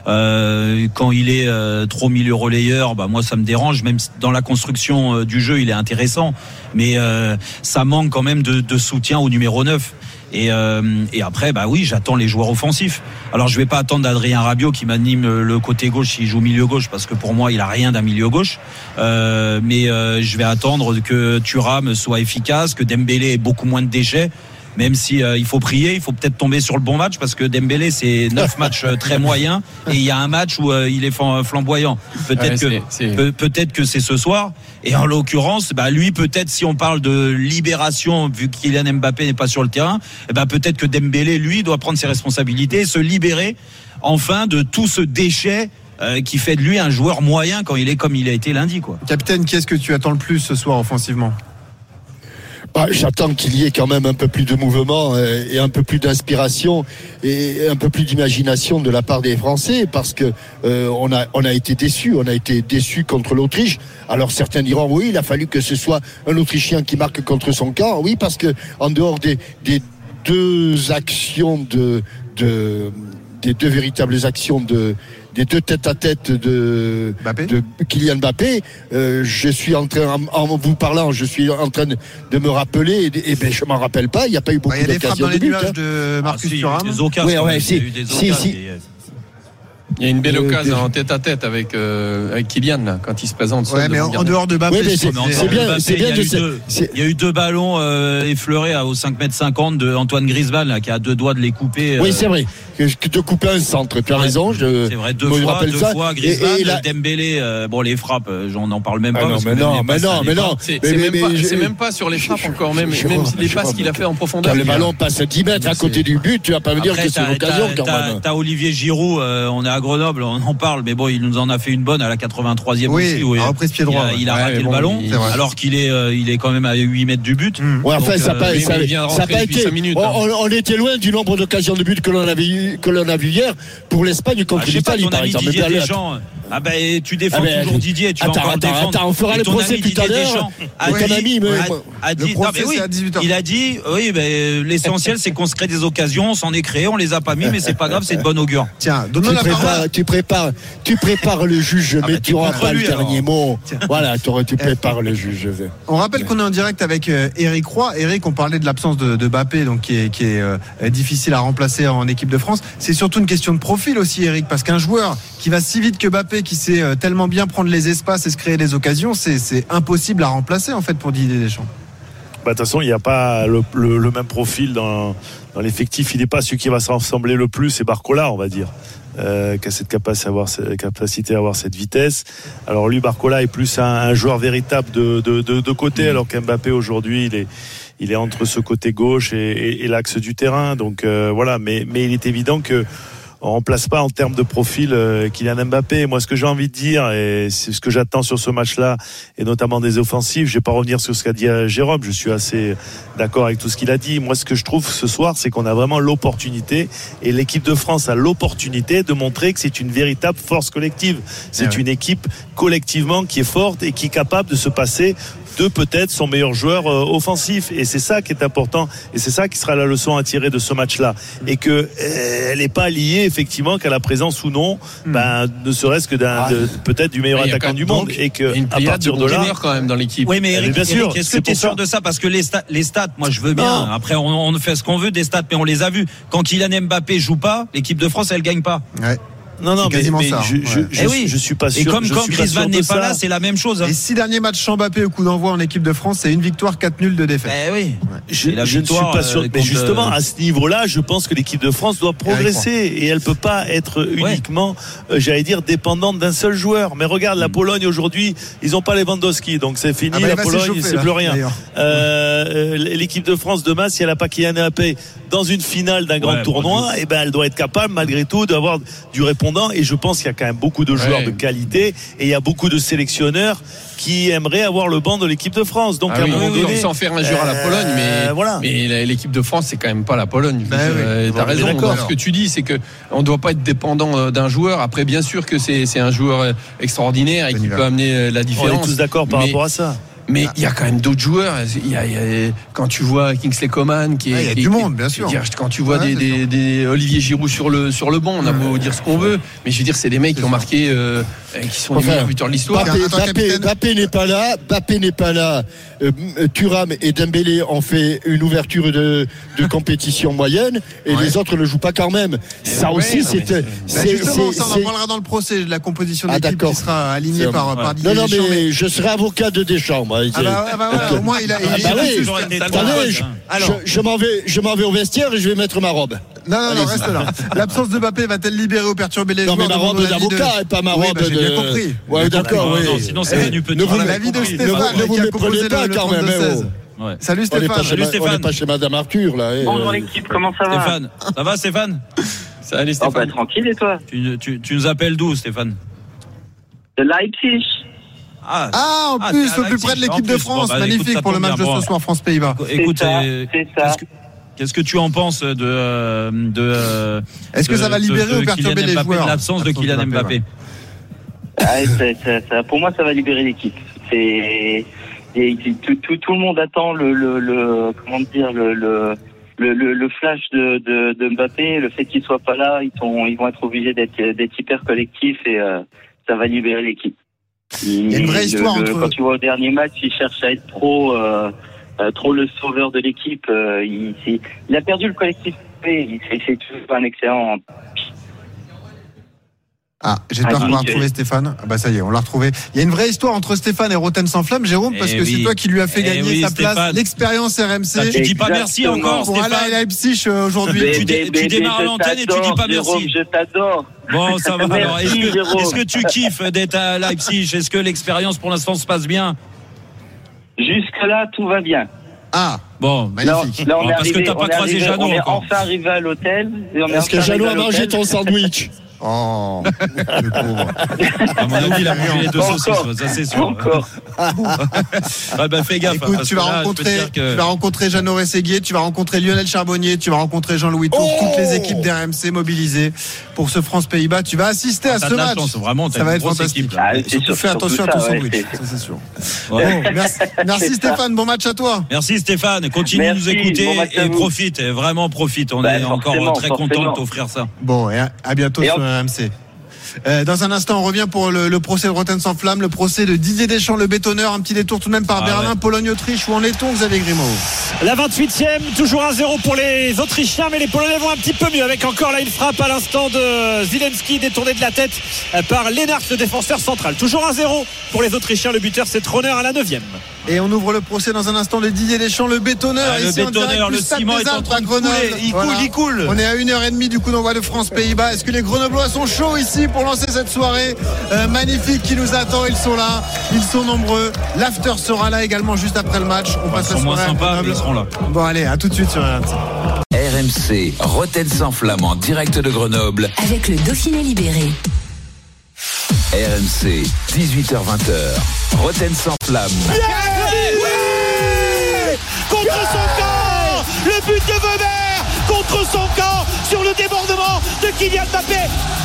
Quand il est trop milieu relayeur, moi ça me dérange. Même dans la construction du jeu, il est intéressant, mais ça manque quand même de soutien au numéro 9. Et après, oui, j'attends les joueurs offensifs. Alors je vais pas attendre d'Adrien Rabiot qui m'anime le côté gauche s'il joue milieu gauche, parce que pour moi il a rien d'un milieu gauche. Mais je vais attendre que Thuram soit efficace, que Dembélé ait beaucoup moins de déchets. même si il faut prier, il faut peut-être tomber sur le bon match parce que Dembélé c'est 9 matchs très moyens et il y a un match où il est flamboyant. Peut-être que c'est ce soir. Et en l'occurrence, lui peut-être si on parle de libération vu que Kylian Mbappé n'est pas sur le terrain, peut-être que Dembélé lui doit prendre ses responsabilités et se libérer enfin de tout ce déchet qui fait de lui un joueur moyen quand il est comme il a été lundi, quoi. Capitaine, qu'est-ce que tu attends le plus ce soir offensivement? J'attends qu'il y ait quand même un peu plus de mouvement et un peu plus d'inspiration et un peu plus d'imagination de la part des Français, parce que on a été déçus contre l'Autriche. Alors certains diront oui, il a fallu que ce soit un Autrichien qui marque contre son camp. Oui, parce que en dehors des deux actions des deux véritables actions des deux tête-à-tête de Kylian Mbappé, je suis en train, en vous parlant, je suis en train de me rappeler, et je m'en rappelle pas, il n'y a pas eu beaucoup d'occasions de but. Il y a des frappes dans les nuages de Marcus Thuram. Il y a une belle occasion en tête-à-tête avec Kylian là, quand il se présente. Ouais, mais en dehors de Mbappé, il y a eu deux ballons effleurés au 5,50 m de Antoine Griezmann là, qui a 2 doigts de les couper. Oui, c'est vrai. De couper un centre, tu as raison. C'est vrai, deux fois Griezmann, Dembélé, les frappes, on n'en parle même pas. Non. C'est même pas sur les frappes encore, même les passes qu'il a fait en profondeur. Quand le ballon passe à 10 mètres à côté du but, tu vas pas me dire que c'est l'occasion quand même. T'as Olivier Giroud, on est à Grenoble, on en parle, mais bon, il nous en a fait une bonne à la 83e aussi. Oui, reprise pied droit. Il a raté le ballon, alors qu'il est quand même à 8 mètres du but. Ouais, enfin, ça n'a pas été. On était loin du nombre d'occasions de but que l'on a vu hier pour l'Espagne contre l'Italie, par exemple. Tu défends toujours Didier, tu vas encore défendre. On fera le procès tout à l'heure. Il a dit, oui, l'essentiel c'est qu'on se crée des occasions, on s'en est créé, on les a pas mis, mais c'est pas grave, c'est de bonne augure. Tiens, donne-moi la parole. Tu prépares le juge, mais tu n'auras pas le dernier mot. Voilà, tu prépares le juge. On rappelle qu'on est en direct avec Eric Roy. Eric, on parlait de l'absence de Mbappé, donc qui est difficile à remplacer en équipe de France. C'est surtout une question de profil aussi, Eric, parce qu'un joueur qui va si vite que Mbappé, qui sait tellement bien prendre les espaces et se créer des occasions, c'est impossible à remplacer en fait pour Didier Deschamps. De toute façon, il n'y a pas le même profil dans l'effectif. Il n'est pas celui qui va se ressembler le plus, c'est Barcola, on va dire, qui a cette capacité à avoir cette vitesse. Alors lui, Barcola est plus un joueur véritable de côté, alors qu'Mbappé aujourd'hui, il est entre ce côté gauche et l'axe du terrain. Donc voilà, mais il est évident que on remplace pas en termes de profil Kylian Mbappé. Moi, ce que j'ai envie de dire, et c'est ce que j'attends sur ce match-là, et notamment des offensives, je vais pas revenir sur ce qu'a dit Jérôme, je suis assez d'accord avec tout ce qu'il a dit. Moi, ce que je trouve ce soir, c'est qu'on a vraiment l'opportunité, et l'équipe de France a l'opportunité de montrer que c'est une véritable force collective. C'est une équipe collectivement qui est forte et qui est capable de se passer de peut-être son meilleur joueur offensif, et c'est ça qui est important, et c'est ça qui sera la leçon à tirer de ce match-là, et que elle n'est pas liée effectivement qu'à la présence ou non, ne serait-ce que peut-être du meilleur attaquant du monde, et que à partir de là, quand même dans l'équipe. Oui, mais Eric, est-ce que tu es sûr de ça? Parce que les stats, moi je veux bien. Après, on fait ce qu'on veut des stats, mais on les a vus. Quand Kylian Mbappé joue pas, l'équipe de France elle gagne pas. Ouais. Non, mais ça, je suis pas sûr. Et comme quand Griezmann n'est pas là, c'est la même chose. Les 6 derniers matchs sans Mbappé au coup d'envoi en équipe de France, c'est 1 victoire, 4 nuls, 2 défaites. Je ne suis pas sûr. Mais justement, à ce niveau-là, je pense que l'équipe de France doit progresser, et elle peut pas être uniquement, j'allais dire, dépendante d'un seul joueur. Mais regarde, la Pologne aujourd'hui, ils n'ont pas Lewandowski, donc c'est fini. La Pologne, c'est plus rien. L'équipe de France demain, si elle n'a pas Kylian Mbappé dans une finale d'un grand tournoi, elle doit être capable malgré tout d'avoir du répondant. Et je pense qu'il y a quand même beaucoup de joueurs de qualité, et il y a beaucoup de sélectionneurs qui aimeraient avoir le banc de l'équipe de France. Donc à un moment donné, sans faire injure à la Pologne, mais l'équipe de France, c'est quand même pas la Pologne. T'as raison. Ce que tu dis, c'est que on doit pas être dépendant d'un joueur. Après, bien sûr que c'est un joueur extraordinaire et qui peut amener la différence. On est tous d'accord par rapport à ça. Mais il y a quand même d'autres joueurs. Quand tu vois Kingsley Coman, il y a du monde, bien sûr. Quand tu vois des Olivier Giroud sur le banc, on a beau dire ce qu'on veut, mais je veux dire, c'est des mecs qui ont marqué, qui sont les meilleurs buteurs de l'histoire. Mbappé n'est pas là. Thuram et Dembélé ont fait une ouverture de compétition moyenne, et les autres ne jouent pas quand même. Ça aussi, justement, ça on en parlera dans le procès de la composition de l'équipe qui sera alignée par Didier Deschamps. Non, mais je serai avocat de Deschamps. Au moins, il a toujours été je m'en vais au vestiaire et je vais mettre ma robe. Non, reste là. L'absence de Mbappé va-t-elle libérer ou perturber les joueurs? Non, mais ma robe d'avocat et pas ma robe de. J'ai bien compris. Ouais, d'accord, oui. Sinon, c'est venu petit. L'avis de Stéphane, ne vous me prenez pas quand même. Ouais. Salut Stéphane. On n'est pas chez Madame Arthur là. Bonjour l'équipe, comment ça va? Stéphane, ça va Stéphane? Salut Stéphane. Tranquille, et toi? Tu nous appelles d'où Stéphane? De Leipzig. En plus, au plus près de l'équipe de France. Magnifique pour le match de ce soir France-Pays-Bas. Écoute, c'est ça. Qu'est-ce que tu en penses de est-ce que ça va libérer ou perturber les joueurs? L'absence de Kylian Mbappé. Pour moi, ça va libérer l'équipe. Tout le monde attend le flash de Mbappé, le fait qu'il soit pas là, ils vont être obligés d'être hyper collectifs et ça va libérer l'équipe. Il y a une vraie histoire entre. Quand tu vois au dernier match, il cherche à être trop le sauveur de l'équipe. Il a perdu le collectif. C'est toujours un excellent. J'ai peur qu'on va retrouver Stéphane. Ça y est, on l'a retrouvé. Il y a une vraie histoire entre Stéphane et Roten sans flamme, Jérôme, parce que c'est toi qui lui as fait gagner sa place, l'expérience RMC. Tu dis pas merci encore, pour Stéphane. aller à Leipzig aujourd'hui. Tu démarres à l'antenne et tu dis pas merci. Jérôme, je t'adore. Bon, ça va. Alors, Jérôme. est-ce que tu kiffes d'être à Leipzig? Est-ce que l'expérience pour l'instant se passe bien? Jusque-là, tout va bien. Bon, magnifique. Là, parce que t'as pas croisé Jeannot. On est enfin arrivé à l'hôtel. Est-ce que Jeannot a mangé ton sandwich? Le pauvre. À mon avis, il a mangé les 2 saucisses, ça c'est sûr. Encore. Fais gaffe. Écoute, tu vas rencontrer Jeannot Rességuier, tu vas rencontrer Lionel Charbonnier, tu vas rencontrer Jean-Louis Tour, toutes les équipes d'RMC mobilisées pour ce France-Pays-Bas. Tu vas assister à ce match. Vraiment, ça va être fantastique. Surtout fais attention à ton sandwich, ça c'est sûr. Bon, merci Stéphane, bon match à toi. Merci Stéphane, continue de nous écouter et profite, vraiment profite. On est encore très content de t'offrir ça. Bon, et à bientôt sur RMC. Dans un instant, on revient pour le procès de Roten sans flamme, le procès de Didier Deschamps, le bétonneur. Un petit détour tout de même par Berlin, Pologne-Autriche. Où en est-on, Xavier Grimaud? La 28e, toujours 1-0 pour les Autrichiens, mais les Polonais vont un petit peu mieux avec encore là une frappe à l'instant de Zielewski détournée de la tête par Lennart, le défenseur central. Toujours 1-0 pour les Autrichiens. Le buteur, c'est Trauner à la 9e. Et on ouvre le procès dans un instant de Didier Deschamps, le bétonneur. Le bétonneur, le ciment est en train de couler. Il coule. On est à 1h30 du coup d'envoi de France-Pays-Bas. Est-ce que les Grenoblois sont chauds ici pour lancer cette soirée magnifique qui nous attend? Ils sont là, ils sont nombreux. L'after sera là également juste après le match. On passe la soirée à Grenoble. Ils seront là. Bon allez, à tout de suite sur RMC. RMC, Roten sans flamme en direct de Grenoble. Avec le Dauphiné libéré. RMC, 18h-20h. Roten sans flamme. Contre son camp, le but de Weber contre son camp sur le débordement de Kylian Mbappé.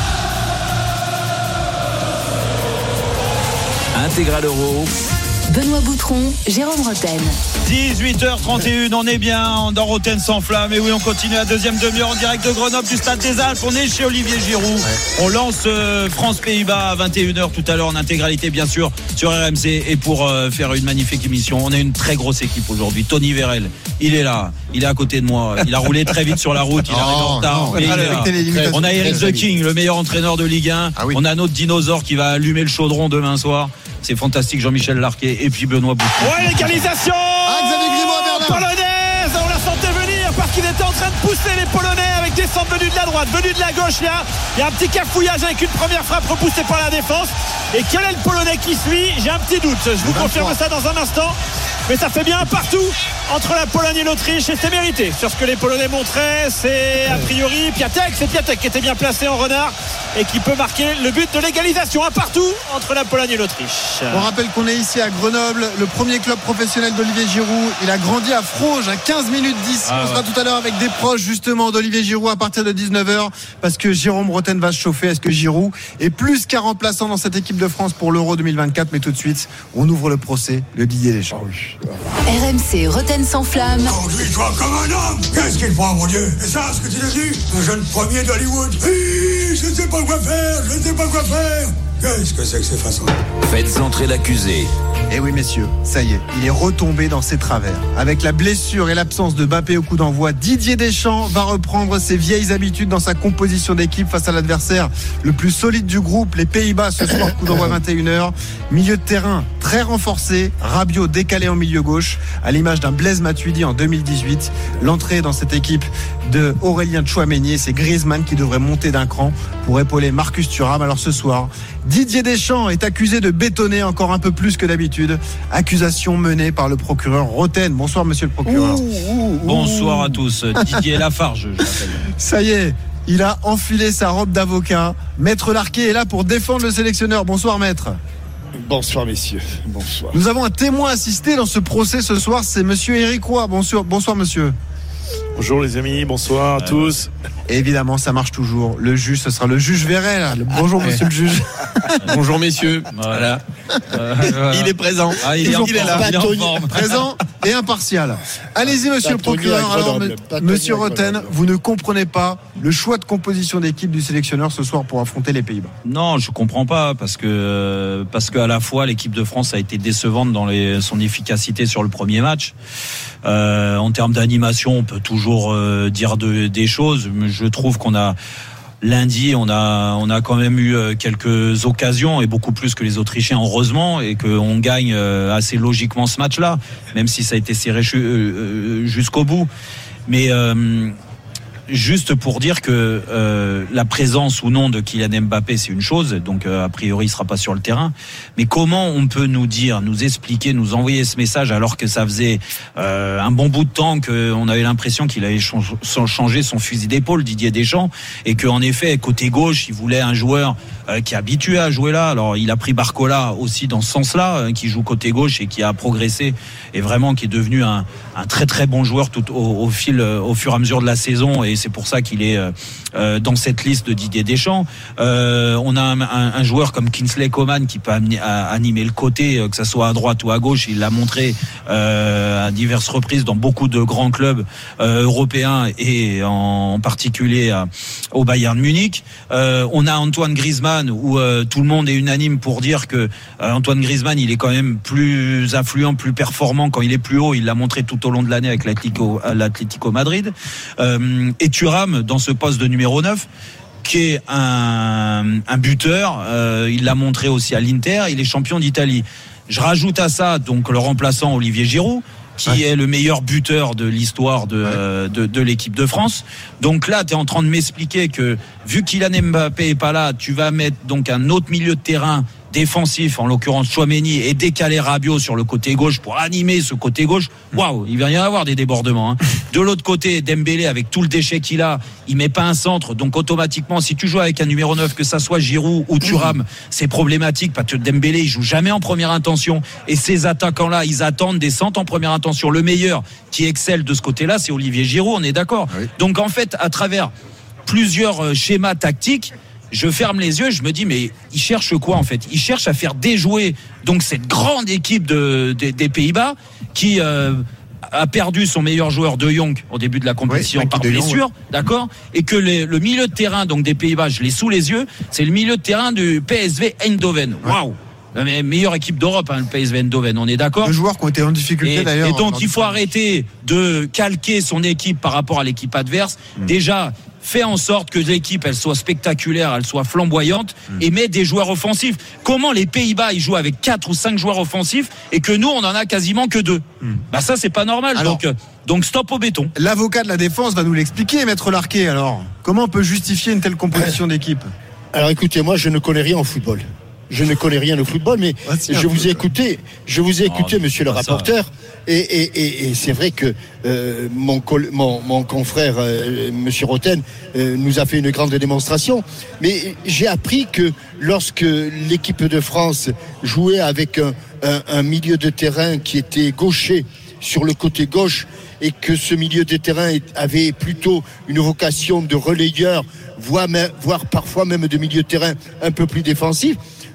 Intégral Euro. Benoît Boutron, Jérôme Roten. 18h31, on est bien dans Roten sans flamme. Et oui, on continue la deuxième demi-heure en direct de Grenoble du Stade des Alpes. On est chez Olivier Giroud. On lance France-Pays-Bas à 21h tout à l'heure en intégralité, bien sûr, sur RMC. Et pour faire une magnifique émission, on a une très grosse équipe aujourd'hui. Tony Vérel, il est là, il est à côté de moi. Il a roulé très vite sur la route, il arrive en retard. On a Eric The King, le meilleur entraîneur de Ligue 1. On a notre dinosaure qui va allumer le chaudron demain soir. C'est fantastique, Jean-Michel Larquet et puis Benoît Boutron. Ouais, l'égalisation Xavier Grimaud à Berlin. Polonaise, on la sentait venir parce qu'il était en train de pousser les Polonais avec des centres venus de la droite, venus de la gauche. Là, il y a un petit cafouillage avec une première frappe repoussée par la défense. Et quel est le Polonais qui suit? J'ai un petit doute. Je vous confirme ça dans un instant. Mais ça fait bien un partout entre la Pologne et l'Autriche et c'est mérité. Sur ce que les Polonais montraient, c'est a priori Piatek. C'est Piatek qui était bien placé en renard et qui peut marquer le but de l'égalisation. Un partout entre la Pologne et l'Autriche. On rappelle qu'on est ici à Grenoble, le premier club professionnel d'Olivier Giroud. Il a grandi à Frouge, à 15 minutes 10. On sera tout à l'heure avec des proches justement d'Olivier Giroud à partir de 19h parce que Jérôme Roten va se chauffer. Est-ce que Giroud est plus qu'un remplaçant dans cette équipe de France pour l'Euro 2024? Mais tout de suite, on ouvre le procès de Didier Deschamps. RMC Roten sans flamme. Conduis-toi comme un homme. Qu'est-ce qu'il prend, mon Dieu? C'est ça ce que tu es devenu? Un jeune premier d'Hollywood. Je ne sais pas quoi faire, je ne sais pas quoi faire. Qu'est-ce que c'est que ces façons? Faites entrer l'accusé Et oui messieurs, ça y est, il est retombé dans ses travers. Avec la blessure et l'absence de Mbappé au coup d'envoi, Didier Deschamps va reprendre ses vieilles habitudes dans sa composition d'équipe face à l'adversaire le plus solide du groupe, les Pays-Bas ce soir, coup d'envoi 21h. Milieu de terrain très renforcé, Rabiot décalé en milieu gauche, à l'image d'un Blaise Matuidi en 2018. L'entrée dans cette équipe de Aurélien Tchouaméni, c'est Griezmann qui devrait monter d'un cran pour épauler Marcus Thuram. Alors ce soir, Didier Deschamps est accusé de bétonner encore un peu plus que d'habitude. Accusation menée par le procureur Roten. Bonsoir monsieur le procureur. Bonsoir à tous. Didier Lafarge, je l'appelle. Ça y est, il a enfilé sa robe d'avocat. Maître Larquet est là pour défendre le sélectionneur. Bonsoir maître. Bonsoir messieurs. Bonsoir. Nous avons un témoin assisté dans ce procès ce soir, c'est monsieur Éric Roy. Bonsoir monsieur. Bonjour les amis, bonsoir à tous. Et évidemment, ça marche toujours. Le juge, ce sera le juge Verret. Là. Bonjour monsieur le juge. Bonjour messieurs. Voilà. Il est présent. Il est là. Il est en forme. Présent et impartial. Allez-y monsieur le procureur. Alors, monsieur Roten, vous ne comprenez pas le choix de composition d'équipe du sélectionneur ce soir pour affronter les Pays-Bas? Non, je comprends pas parce que à la fois l'équipe de France a été décevante dans son efficacité sur le premier match. En termes d'animation, on peut toujours dire des choses, mais je trouve qu'on a lundi, on a quand même eu quelques occasions et beaucoup plus que les Autrichiens, heureusement, et qu'on gagne assez logiquement ce match-là, même si ça a été serré jusqu'au bout. Mais juste pour dire que la présence ou non de Kylian Mbappé, c'est une chose, donc a priori il sera pas sur le terrain, mais comment on peut nous expliquer, nous envoyer ce message alors que ça faisait un bon bout de temps qu'on avait l'impression qu'il avait changé son fusil d'épaule, Didier Deschamps, et qu'en effet côté gauche il voulait un joueur qui est habitué à jouer là. Alors il a pris Barcola aussi dans ce sens-là, qui joue côté gauche et qui a progressé et vraiment qui est devenu un très très bon joueur tout au fur et à mesure de la saison, et c'est pour ça qu'il est dans cette liste de Didier Deschamps. On a un joueur comme Kingsley Coman qui peut animer le côté, que ça soit à droite ou à gauche. Il l'a montré à diverses reprises dans beaucoup de grands clubs européens et en particulier au Bayern Munich. On a Antoine Griezmann où tout le monde est unanime pour dire que Antoine Griezmann, il est quand même plus influent, plus performant quand il est plus haut. Il l'a montré tout au long de l'année avec l'Atlético Madrid. Et Thuram dans ce poste de numéro 9 qui est un buteur, il l'a montré aussi à l'Inter, il est champion d'Italie. Je rajoute à ça donc le remplaçant Olivier Giroud qui est le meilleur buteur de l'histoire de l'équipe de France. Donc là, tu es en train de m'expliquer que vu Kylian Mbappé est pas là, tu vas mettre donc un autre milieu de terrain défensif, en l'occurrence Tchouaméni, et décaler Rabiot sur le côté gauche pour animer ce côté gauche. Waouh, il va y avoir des débordements. De l'autre côté, Dembélé, avec tout le déchet qu'il a, il met pas un centre, donc automatiquement, si tu joues avec un numéro 9, que ça soit Giroud ou Thuram, c'est problématique parce que Dembélé, il joue jamais en première intention, et ces attaquants-là, ils attendent des centres en première intention. Le meilleur qui excelle de ce côté-là, c'est Olivier Giroud, on est d'accord. Oui. Donc en fait, à travers plusieurs schémas tactiques, je ferme les yeux, je me dis mais il cherche quoi en fait? Il cherche à faire déjouer donc cette grande équipe des Pays-Bas qui a perdu son meilleur joueur De Jong au début de la compétition par blessure, d'accord, et que le milieu de terrain donc des Pays-Bas, je l'ai sous les yeux, c'est le milieu de terrain du PSV Eindhoven. Waouh. La meilleure équipe d'Europe, le PSV Eindhoven, on est d'accord. Deux joueurs qui ont été en difficulté d'ailleurs. Et donc il faut arrêter de calquer son équipe par rapport à l'équipe adverse. Déjà, fait en sorte que l'équipe elle soit spectaculaire, elle soit flamboyante, et met des joueurs offensifs. Comment les Pays-Bas ils jouent avec 4 ou 5 joueurs offensifs et que nous on en a quasiment que 2? Bah ça c'est pas normal. Alors, donc stop au béton. L'avocat de la défense va nous l'expliquer, maître Larquet. Alors comment on peut justifier une telle composition d'équipe? Alors écoutez, moi je ne connais rien au football. Je ne connais rien au football, mais je vous ai écouté, monsieur le rapporteur, et c'est vrai que mon confrère, monsieur Roten, nous a fait une grande démonstration. Mais j'ai appris que lorsque l'équipe de France jouait avec un milieu de terrain qui était gaucher sur le côté gauche, et que ce milieu de terrain avait plutôt une vocation de relayeur, voire parfois même de milieu de terrain un peu plus défensif,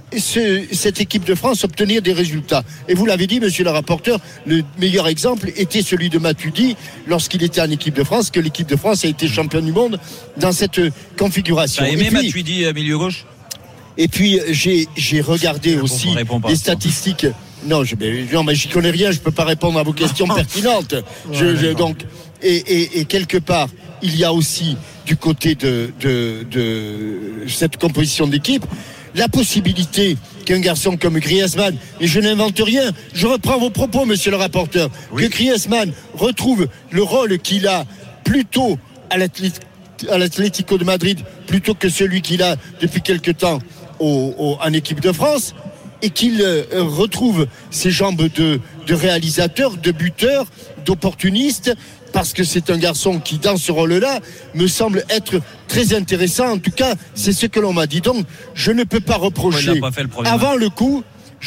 cette équipe de France obtenir des résultats. Et vous l'avez dit, monsieur le rapporteur, le meilleur exemple était celui de Matuidi lorsqu'il était en équipe de France, que l'équipe de France a été championne du monde dans cette configuration. T'as aimé Matuidi à milieu gauche? Et puis j'ai regardé aussi les statistiques Non, mais j'y connais rien, je peux pas répondre à vos questions pertinentes. Donc, et quelque part, il y a aussi du côté de cette composition d'équipe la possibilité qu'un garçon comme Griezmann, et je n'invente rien, je reprends vos propos, monsieur le rapporteur, que Griezmann retrouve le rôle qu'il a plutôt à l'Atlético de Madrid plutôt que celui qu'il a depuis quelque temps en équipe de France, et qu'il retrouve ses jambes de réalisateur, de buteur, d'opportuniste, parce que c'est un garçon qui, dans ce rôle-là, me semble être très intéressant. En tout cas, c'est ce que l'on m'a dit. Donc, je ne peux pas reprocher avant le coup,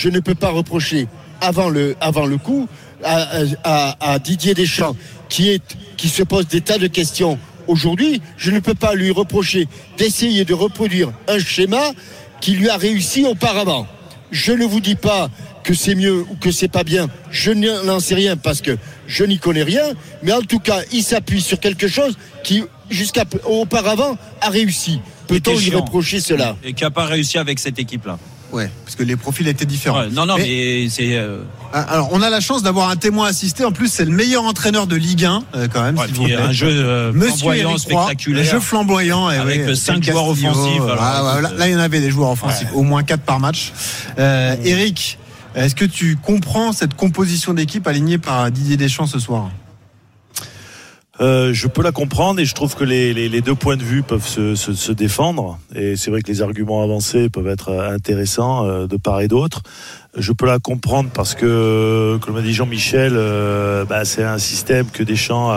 à Didier Deschamps, qui se pose des tas de questions aujourd'hui. Je ne peux pas lui reprocher d'essayer de reproduire un schéma qui lui a réussi auparavant. Je ne vous dis pas que c'est mieux ou que c'est pas bien, je n'en sais rien parce que je n'y connais rien, mais en tout cas il s'appuie sur quelque chose qui jusqu'à auparavant a réussi. Peut-on lui reprocher cela? Et qui n'a pas réussi avec cette équipe-là. Ouais, parce que les profils étaient différents. Ouais, non, mais c'est. Alors, on a la chance d'avoir un témoin assisté. En plus, c'est le meilleur entraîneur de Ligue 1, quand même. S'il vous plaît. Un jeu flamboyant, spectaculaire. Un jeu flamboyant. Avec 5 joueurs offensifs. Là, il y en avait des joueurs offensifs. Au moins 4 par match. Eric, est-ce que tu comprends cette composition d'équipe alignée par Didier Deschamps ce soir? Je peux la comprendre et je trouve que les deux points de vue peuvent se défendre, et c'est vrai que les arguments avancés peuvent être intéressants de part et d'autre. Je peux la comprendre parce que, comme l'a dit Jean-Michel, c'est un système que Deschamps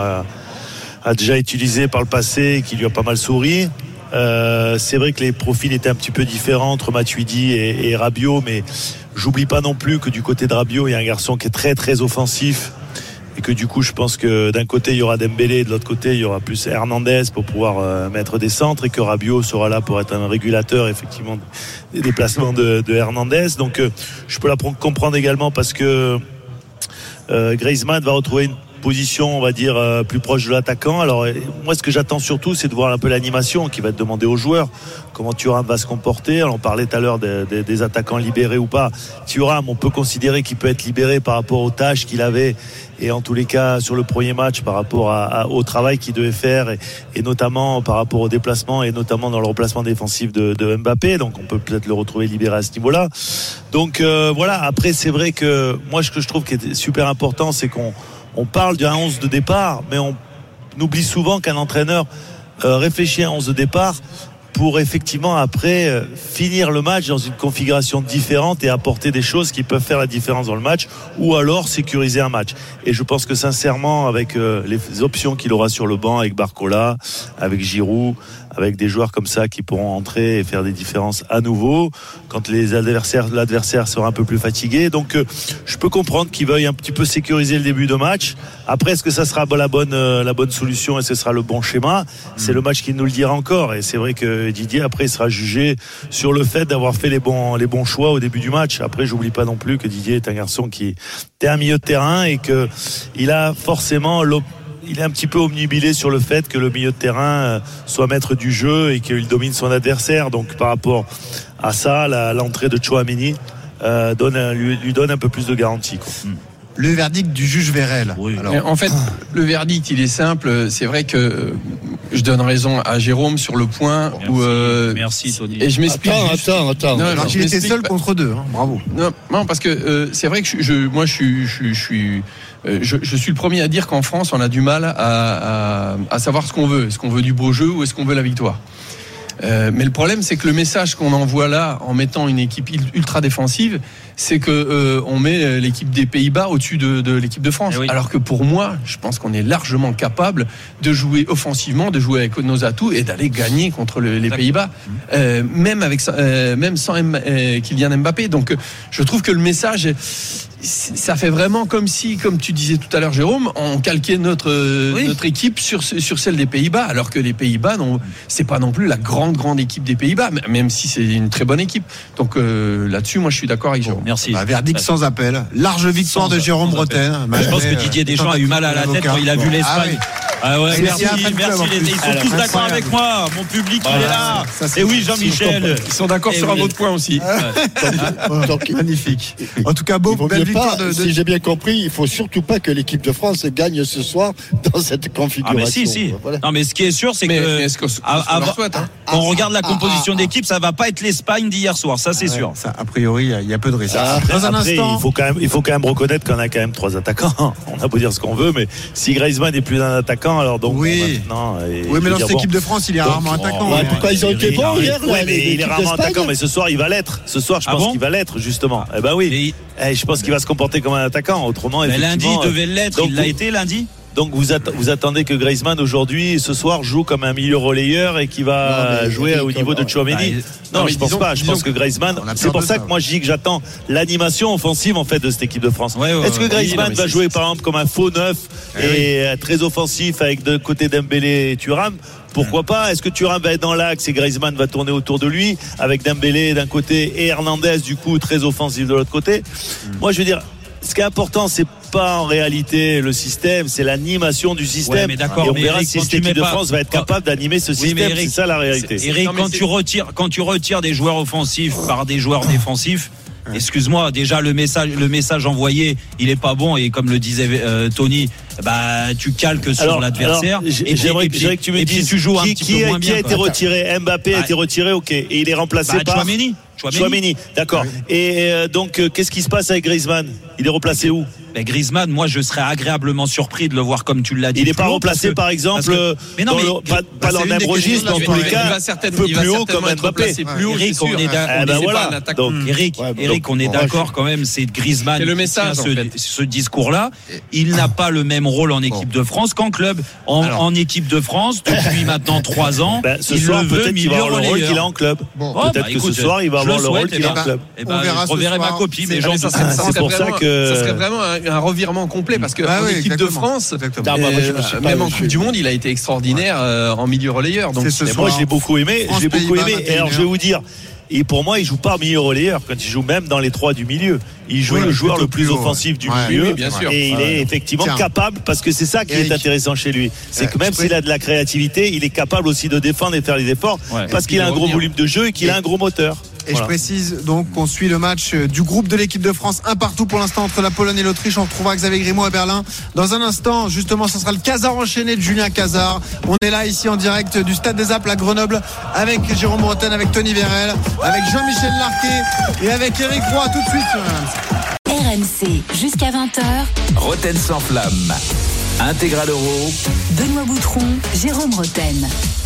a déjà utilisé par le passé et qui lui a pas mal souri. C'est vrai que les profils étaient un petit peu différents entre Matuidi et Rabiot, mais j'oublie pas non plus que du côté de Rabiot, il y a un garçon qui est très très offensif. Et que du coup je pense que d'un côté il y aura Dembélé et de l'autre côté il y aura plus Hernandez pour pouvoir mettre des centres, et que Rabiot sera là pour être un régulateur effectivement des déplacements de Hernandez. Donc je peux la comprendre également parce que Griezmann va retrouver une position, on va dire, plus proche de l'attaquant. Alors moi ce que j'attends surtout, c'est de voir un peu l'animation qui va être demandée aux joueurs, comment Thuram va se comporter. Alors on parlait tout à l'heure des attaquants libérés ou pas. Thuram, on peut considérer qu'il peut être libéré par rapport aux tâches qu'il avait, et en tous les cas sur le premier match par rapport au travail qu'il devait faire, et notamment par rapport au déplacement, et notamment dans le remplacement défensif de Mbappé. Donc on peut peut-être le retrouver libéré à ce niveau-là. Donc voilà, après c'est vrai que moi ce que je trouve qui est super important, c'est qu'on parle d'un 11 de départ, mais on oublie souvent qu'un entraîneur réfléchit à un 11 de départ pour effectivement après finir le match dans une configuration différente et apporter des choses qui peuvent faire la différence dans le match, ou alors sécuriser un match. Et je pense que sincèrement, avec les options qu'il aura sur le banc, avec Barcola, avec Giroud, avec des joueurs comme ça qui pourront entrer et faire des différences à nouveau quand l'adversaire sera un peu plus fatigué. Donc je peux comprendre qu'il veuille un petit peu sécuriser le début de match. Après, est-ce que ça sera la bonne solution et ce sera le bon schéma? C'est le match qui nous le dira encore. Et c'est vrai que Didier après il sera jugé sur le fait d'avoir fait les bons choix au début du match. Après, j'oublie pas non plus que Didier est un garçon qui est un milieu de terrain, et que il a forcément il est un petit peu omnibilé sur le fait que le milieu de terrain soit maître du jeu et qu'il domine son adversaire. Donc par rapport à ça, l'entrée de Tchouaméni lui donne un peu plus de garantie, quoi. Le verdict du juge Vérel. Oui. Alors, en fait, le verdict, il est simple. C'est vrai que je donne raison à Jérôme sur le point où. Merci, Tony. Et je m'explique. Attends. Non, alors qu'il était seul contre deux. Bravo. Non, parce que c'est vrai que je suis le premier à dire qu'en France, on a du mal à savoir ce qu'on veut. Est-ce qu'on veut du beau jeu ou est-ce qu'on veut la victoire? Mais le problème, c'est que le message qu'on envoie là, en mettant une équipe ultra défensive, c'est que on met l'équipe des Pays-Bas au-dessus de l'équipe de France. Oui. Alors que pour moi, je pense qu'on est largement capable de jouer offensivement, de jouer avec nos atouts et d'aller gagner contre les Pays-Bas, même sans Kylian Mbappé. Donc, je trouve que le message, ça fait vraiment comme si, comme tu disais tout à l'heure, Jérôme, on calquait notre équipe sur celle des Pays-Bas, alors que les Pays-Bas, c'est pas non plus la grande équipe des Pays-Bas, même si c'est une très bonne équipe. Donc là-dessus, moi, je suis d'accord avec Jérôme. Merci. Verdict sans appel. Large victoire de Jérôme Rotten. Je pense que Didier Deschamps a eu mal à la tête quand il a vu l'Espagne. Ah ouais, C'est merci, un fan club, en plus. ils sont Alors, tous d'accord incroyable. avec moi. Mon public, il est là. Ça, c'est Et oui, Jean-Michel. Ils sont d'accord Et sur un oui. autre point aussi. Donc, Magnifique. En tout cas, il vaut belle mieux victoire pas, de. si j'ai bien compris, il faut surtout pas que l'équipe de France gagne ce soir dans cette Ah configuration. mais si. Voilà. Non mais ce qui est sûr c'est Mais que est-ce qu'on avant- leur souhaite, hein. quand on regarde la composition d'équipe, ça va pas être l'Espagne d'hier soir, ça c'est sûr. Ça, a priori, il y a peu de risques. Ah, Dans un Après, instant. il faut quand même reconnaître qu'on a quand même 3 attaquants. On a beau dire ce qu'on veut, mais si Griezmann n'est plus un attaquant, alors donc Oui. maintenant. Oui, mais dans cette équipe de France, il est rarement attaquant. ouais, pourquoi ils ont été bons hier, Oui, là, mais il est l'équipe rarement d'Espagne attaquant, mais ce soir il va l'être. Ce soir, je Ah pense bon qu'il va l'être justement. Eh ben oui. Je pense qu'il va se comporter comme un attaquant. Autrement, Mais lundi effectivement, il devait l'être, donc il l'a vous- été lundi. Donc vous attendez que Griezmann aujourd'hui, ce soir, joue comme un milieu relayeur et qui va Non, mais jouer au niveau de Tchouaméni. Non, je pense pas. Je pense que Griezmann, on a c'est peur pour de ça ça. que moi je dis que j'attends l'animation offensive en fait de cette équipe de France. Ouais, Est-ce que Griezmann mais va c'est- jouer par exemple comme un faux neuf et très offensif avec de côté Dembélé et Thuram? Pourquoi pas? Est-ce que Thuram va être dans l'axe et Griezmann va tourner autour de lui avec Dembélé d'un côté et Hernandez du coup très offensif de l'autre côté? Moi je veux dire, ce qui est important, c'est pas en réalité le système, c'est l'animation du système. Ouais, mais d'accord, et on mais verra Eric, si quand cette tu équipe mets de pas- France va être capable d'animer ce Oui, mais système. Eric, C'est ça la réalité. Eric, Non, mais quand tu retires des joueurs offensifs par des joueurs défensifs, excuse-moi, déjà le message envoyé, il est pas bon et comme le disait Tony, bah tu calques sur l'adversaire. J'aimerais que tu me dises tu joues un petit qui peu moins a bien. été retiré. Mbappé a été retiré, ok, et il est remplacé par Tchouaméni. D'accord. Et donc qu'est-ce qui se passe avec Griezmann? Il est remplacé où? Ben Griezmann, moi je serais agréablement surpris de le voir comme tu l'as dit. Il n'est pas plus haut, remplacé parce par que- exemple mais non, mais pas dans le même registre, dans tous les cas, un peu plus haut comme Mbappé. Eric, on est voilà. Donc Eric, on est d'accord quand même, c'est Griezmann C'est le qui message, tient en fait. ce discours-là. Il n'a pas le même rôle en équipe de France qu'en club. En équipe de France, depuis maintenant 3 ans, ce il soir le veut peut-être qu'il va milieu avoir le rôle relayeur. qu'il a en club. Peut-être que ce soir il va avoir le rôle qu'il a en club. Je reverrai ma copie, mais ça serait vraiment un revirement complet parce que en équipe de France, même en Coupe du Monde, il a été extraordinaire en milieu relayeur. Donc moi je l'ai beaucoup aimé. Et alors je vais vous dire. Et pour moi, il joue pas milieu relayeur quand il joue même dans les 3 du milieu. Il joue le joueur le plus offensif du milieu. Oui, bien sûr. Et il est effectivement capable, parce que c'est ça qui est intéressant chez lui. C'est que même s'il a de la créativité, il est capable aussi de défendre et de faire les efforts parce qu'il a un gros volume de jeu et qu'il a un gros moteur. Et je précise donc qu'on suit le match du groupe de l'équipe de France, un partout pour l'instant entre la Pologne et l'Autriche. On retrouvera Xavier Grimaud à Berlin. Dans un instant, justement, ce sera le Casar enchaîné de Julien Casar. On est là ici en direct du Stade des Alpes à Grenoble avec Jérôme Bretagne, avec Tony Vérel, avec Jean-Michel Larquet et avec Eric Roy. Tout de suite sur RMC jusqu'à 20h. Roten sans flamme. Intégral Euro. Benoît Boutron, Jérôme Roten.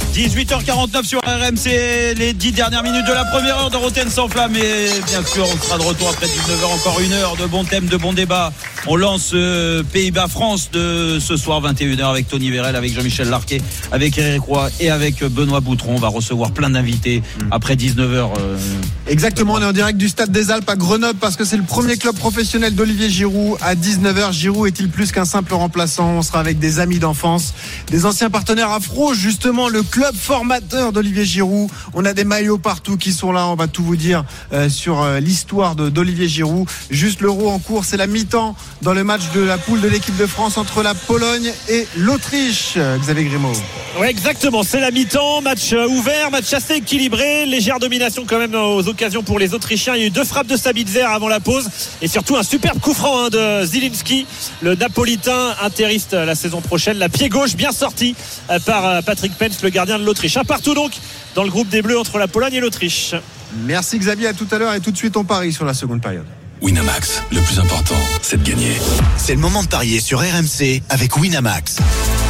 18h49 sur RMC, les 10 dernières minutes de la première heure de Roten sans flamme. Et bien sûr, on sera de retour après 19h, encore une heure de bons thèmes, de bons débats. On lance Pays-Bas-France de ce soir 21h avec Tony Vérel, avec Jean-Michel Larquet, avec Eric Roy et avec Benoît Boutron. On va recevoir plein d'invités après 19h. Exactement, on est en direct du Stade des Alpes à Grenoble parce que c'est le premier club professionnel d'Olivier Giroud à 19h. Giroud est-il plus qu'un simple remplaçant? On sera avec des amis d'enfance, des anciens partenaires Afro, justement le club formateur d'Olivier Giroud. On a des maillots partout qui sont là, on va tout vous dire sur l'histoire d'Olivier Giroud. Juste l'Euro en cours, c'est la mi-temps dans le match de la poule de l'équipe de France entre la Pologne et l'Autriche. Xavier Grimaud. Oui, exactement, c'est la mi-temps, match ouvert, match assez équilibré, légère domination quand même aux occasions pour les Autrichiens. Il y a eu 2 frappes de Sabitzer avant la pause et surtout un superbe coup franc de Zielinski, le Napolitain interiste la saison prochaine. La pied gauche bien sorti par Patrick Pence, le gardien de l'Autriche. Un partout donc dans le groupe des Bleus entre la Pologne et l'Autriche. Merci Xavier, à tout à l'heure et tout de suite on parie sur la seconde période. Winamax, le plus important, c'est de gagner. C'est le moment de parier sur RMC avec Winamax.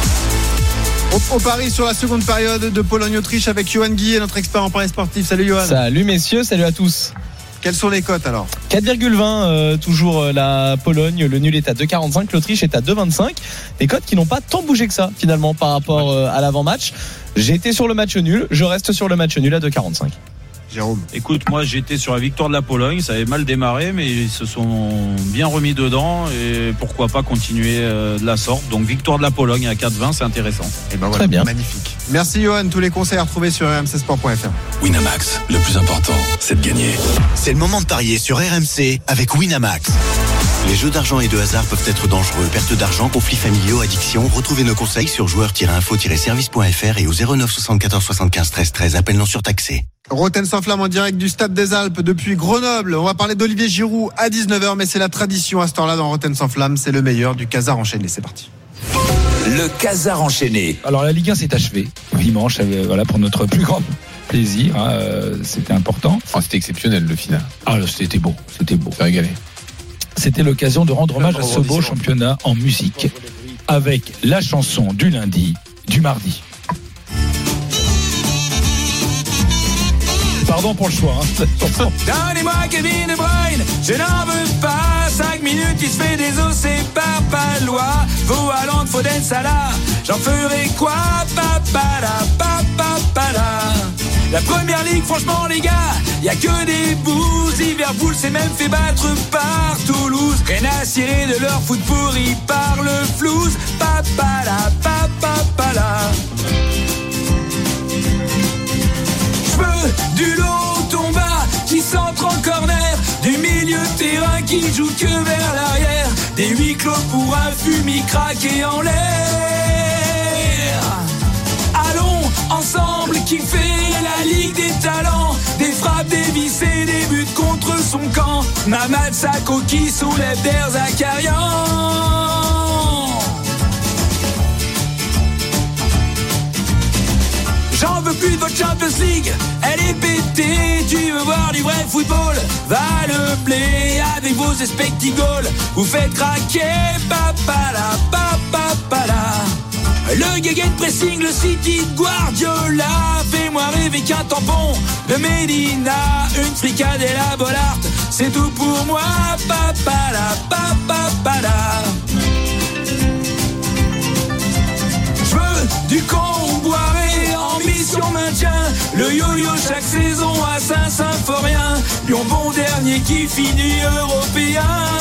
On parie sur la seconde période de Pologne-Autriche avec Johan Guillet, notre expert en paris sportif. Salut Johan. Salut messieurs, salut à tous. Quelles sont les cotes alors? 4,20 toujours la Pologne, le nul est à 2,45, l'Autriche est à 2,25. Des cotes qui n'ont pas tant bougé que ça finalement par rapport à l'avant-match. J'ai été sur le match nul, je reste sur le match nul à 2,45. Jérôme. Écoute, moi j'étais sur la victoire de la Pologne, ça avait mal démarré mais ils se sont bien remis dedans et pourquoi pas continuer de la sorte. Donc victoire de la Pologne à 4,20, c'est intéressant. Et ben voilà, très bien. Magnifique. Merci Johan, tous les conseils à retrouver sur rmcsport.fr. Winamax, le plus important, c'est de gagner. C'est le moment de parier sur RMC avec Winamax. Les jeux d'argent et de hasard peuvent être dangereux. Perte d'argent, conflits familiaux, addiction. Retrouvez nos conseils sur joueurs-info-service.fr et au 09 74 75 13 13. Appel non surtaxé. Roten sans flamme en direct du Stade des Alpes depuis Grenoble. On va parler d'Olivier Giroud à 19h, mais c'est la tradition à ce temps-là dans Roten sans flamme. C'est le meilleur du Casar enchaîné. C'est parti. Le Casar enchaîné. Alors la Ligue 1 s'est achevée dimanche, voilà, pour notre plus grand plaisir. C'était important. C'était exceptionnel le final. C'était beau. Ça régalé. C'était l'occasion de rendre hommage à ce beau championnat en musique avec la chanson du lundi, du mardi. Pardon pour le choix. Donnez-moi Kevin De Bruyne, je n'en veux pas. 5 minutes, il se fait des os, c'est pas Palois. Vous à Londres, Foden, Salah, j'en ferai quoi? Papala, papapala. La première ligue, franchement les gars, y a que des bouses. Liverpool s'est même fait battre par Toulouse. Rien à cirer de leur foot pourri par le flouze. Papala, papapala. Du long tomba qui centre en corner, du milieu de terrain qui joue que vers l'arrière, des huis clos pour un fumier craqué en l'air. Allons ensemble kiffer la Ligue des talents, des frappes dévissées, des buts contre son camp. Mamad Sakho qui soulève Der Zakarian. J'en veux plus de votre Champions League, elle est pétée. Tu veux voir du vrai football, va le blé. Avec vos spectacles, vous faites craquer. Papala, papapala. Le Gegen pressing, le City de Guardiola. Fais-moi rêver qu'un tampon de Medina, une fricade et la Bollard, c'est tout pour moi. Papala, papapala. J'veux du Comboiré en mission maintien, le yo-yo chaque saison à Saint-Symphorien. Lyon bon dernier qui finit européen.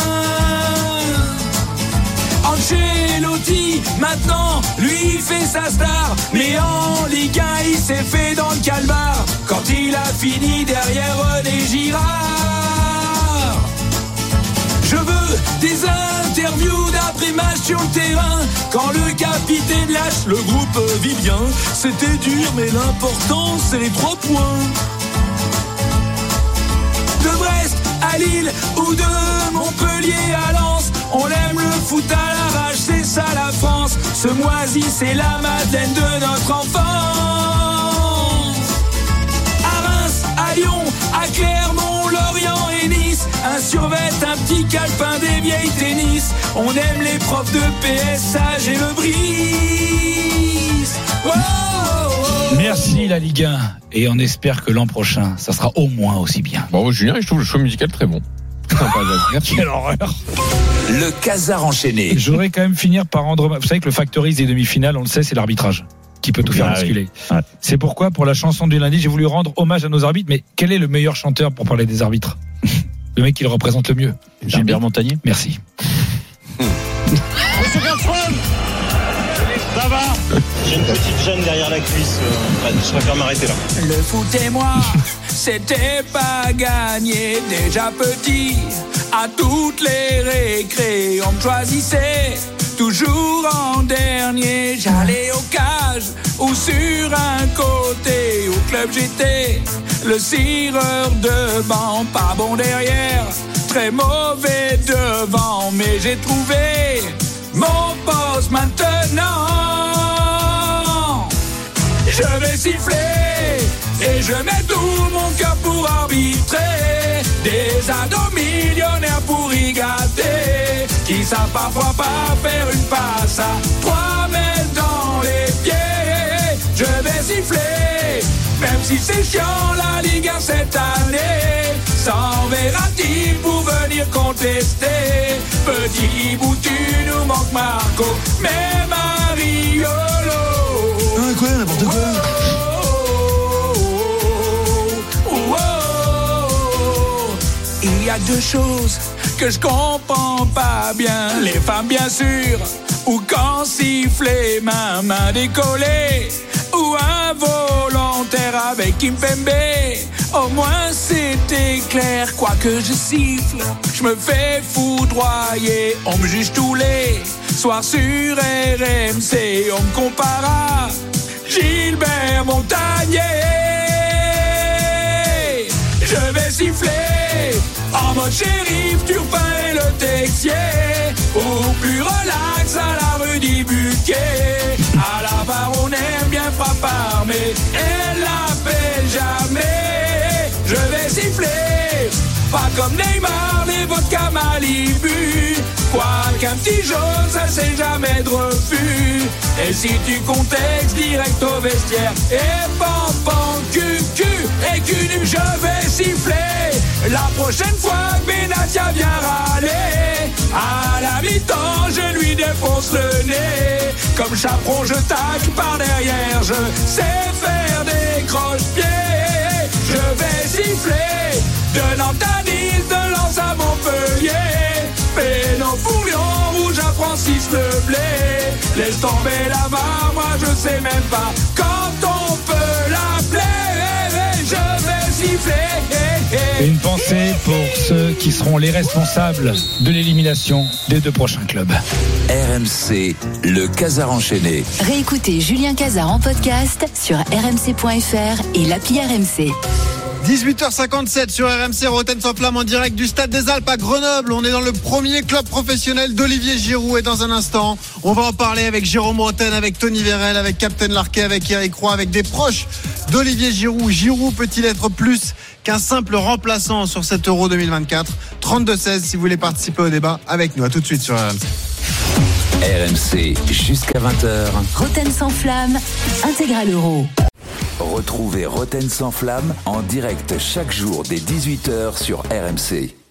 Ancelotti maintenant lui fait sa star, mais en Ligue 1 il s'est fait dans le calbar quand il a fini derrière René Girard. Je veux des interviews d'après-match sur le terrain, quand le capitaine lâche, le groupe vit bien. C'était dur mais l'important c'est les 3 points. De Brest à Lille ou de Montpellier à Lens, on aime le foot à l'arrache, c'est ça la France. Ce mois-ci c'est la Madeleine de notre enfance. À Reims, à Lyon, à Clermont, Lorient et Nice, un survêt, un petit calepin, des vieilles tennis. On aime les profs de PS, Sage et le brise. Oh, oh, oh. Merci la Ligue 1 et on espère que l'an prochain ça sera au moins aussi bien. Bon Julien, je trouve le choix musical très bon. Quelle horreur. Le Casar enchaîné. Je voudrais quand même finir par rendre. Vous savez que le factorise des demi-finales, on le sait, c'est l'arbitrage qui peut tout faire basculer. Oui. Ouais. C'est pourquoi, pour la chanson du lundi, j'ai voulu rendre hommage à nos arbitres. Mais quel est le meilleur chanteur pour parler des arbitres? Le mec qui le représente le mieux. Gilbert Montagnier. Merci. Monsieur Gertrude, ça va? J'ai une petite gêne derrière la cuisse. Je préfère m'arrêter là. Le foot et moi, c'était pas gagné. Déjà petit, à toutes les récrés, on me choisissait toujours en dernier. J'allais au cage ou sur un côté. Au club j'étais le cireur de banc, pas bon derrière, très mauvais devant, mais j'ai trouvé mon poste maintenant. Je vais siffler et je mets tout mon cœur pour arbitrer. Des ados millionnaires pour y gâter, qui savent parfois pas faire une passe à 3 mètres dans les pieds. Je vais siffler, même si c'est chiant la Ligue 1 cette année. Sans Verratti pour venir contester. Petit bout, tu nous manques Marco, mais Mariolo. Ah quoi, n'importe quoi. Il y a 2 choses que je comprends pas bien. Les femmes bien sûr, ou quand siffler main décollée, ou un volontaire avec Kimpembe Au moins c'était clair, quoi que je siffle, je me fais foudroyer. On me juge tous les soirs sur RMC, on me compare à Gilbert Montagnier. Je vais siffler en mode shérif, Turpin et le Texier, ou plus relax à la rue du Buquet. À la barre on aime bien frapper, mais elle l'appelle jamais. Je vais siffler, pas comme Neymar, les vodka Malibu. Quoi qu'un petit jaune, ça c'est jamais de refus. Et si tu contextes direct au vestiaire, et pam cucu et cul nu, je vais siffler. La prochaine fois que Benatia vient râler, à la mi-temps je lui défonce le nez. Comme chaperon je tacle par derrière, je sais faire des croche-pieds. Je vais siffler de Nantes à Nice, de Lens à Montpellier. Pénon Fourlion, rouge à Francis Leblé. Laisse tomber la barre, moi je sais même pas quand on peut l'appeler. Je vais siffler. Et une pensée pour ceux qui seront les responsables de l'élimination des 2 prochains clubs. RMC, le Casar enchaîné. Réécoutez Julien Casar en podcast sur rmc.fr et l'appli RMC. 18h57 sur RMC, Roten sans flamme en direct du Stade des Alpes à Grenoble. On est dans le premier club professionnel d'Olivier Giroud et dans un instant, on va en parler avec Jérôme Roten, avec Tony Vérel, avec Captain Larquet, avec Eric Roy, avec des proches d'Olivier Giroud. Giroud peut-il être plus qu'un simple remplaçant sur cet Euro 2024 ? 32-16 si vous voulez participer au débat avec nous. À tout de suite sur RMC. RMC jusqu'à 20h. Roten sans flamme, intégral Euro. Retrouvez Roten sans flamme en direct chaque jour dès 18h sur RMC.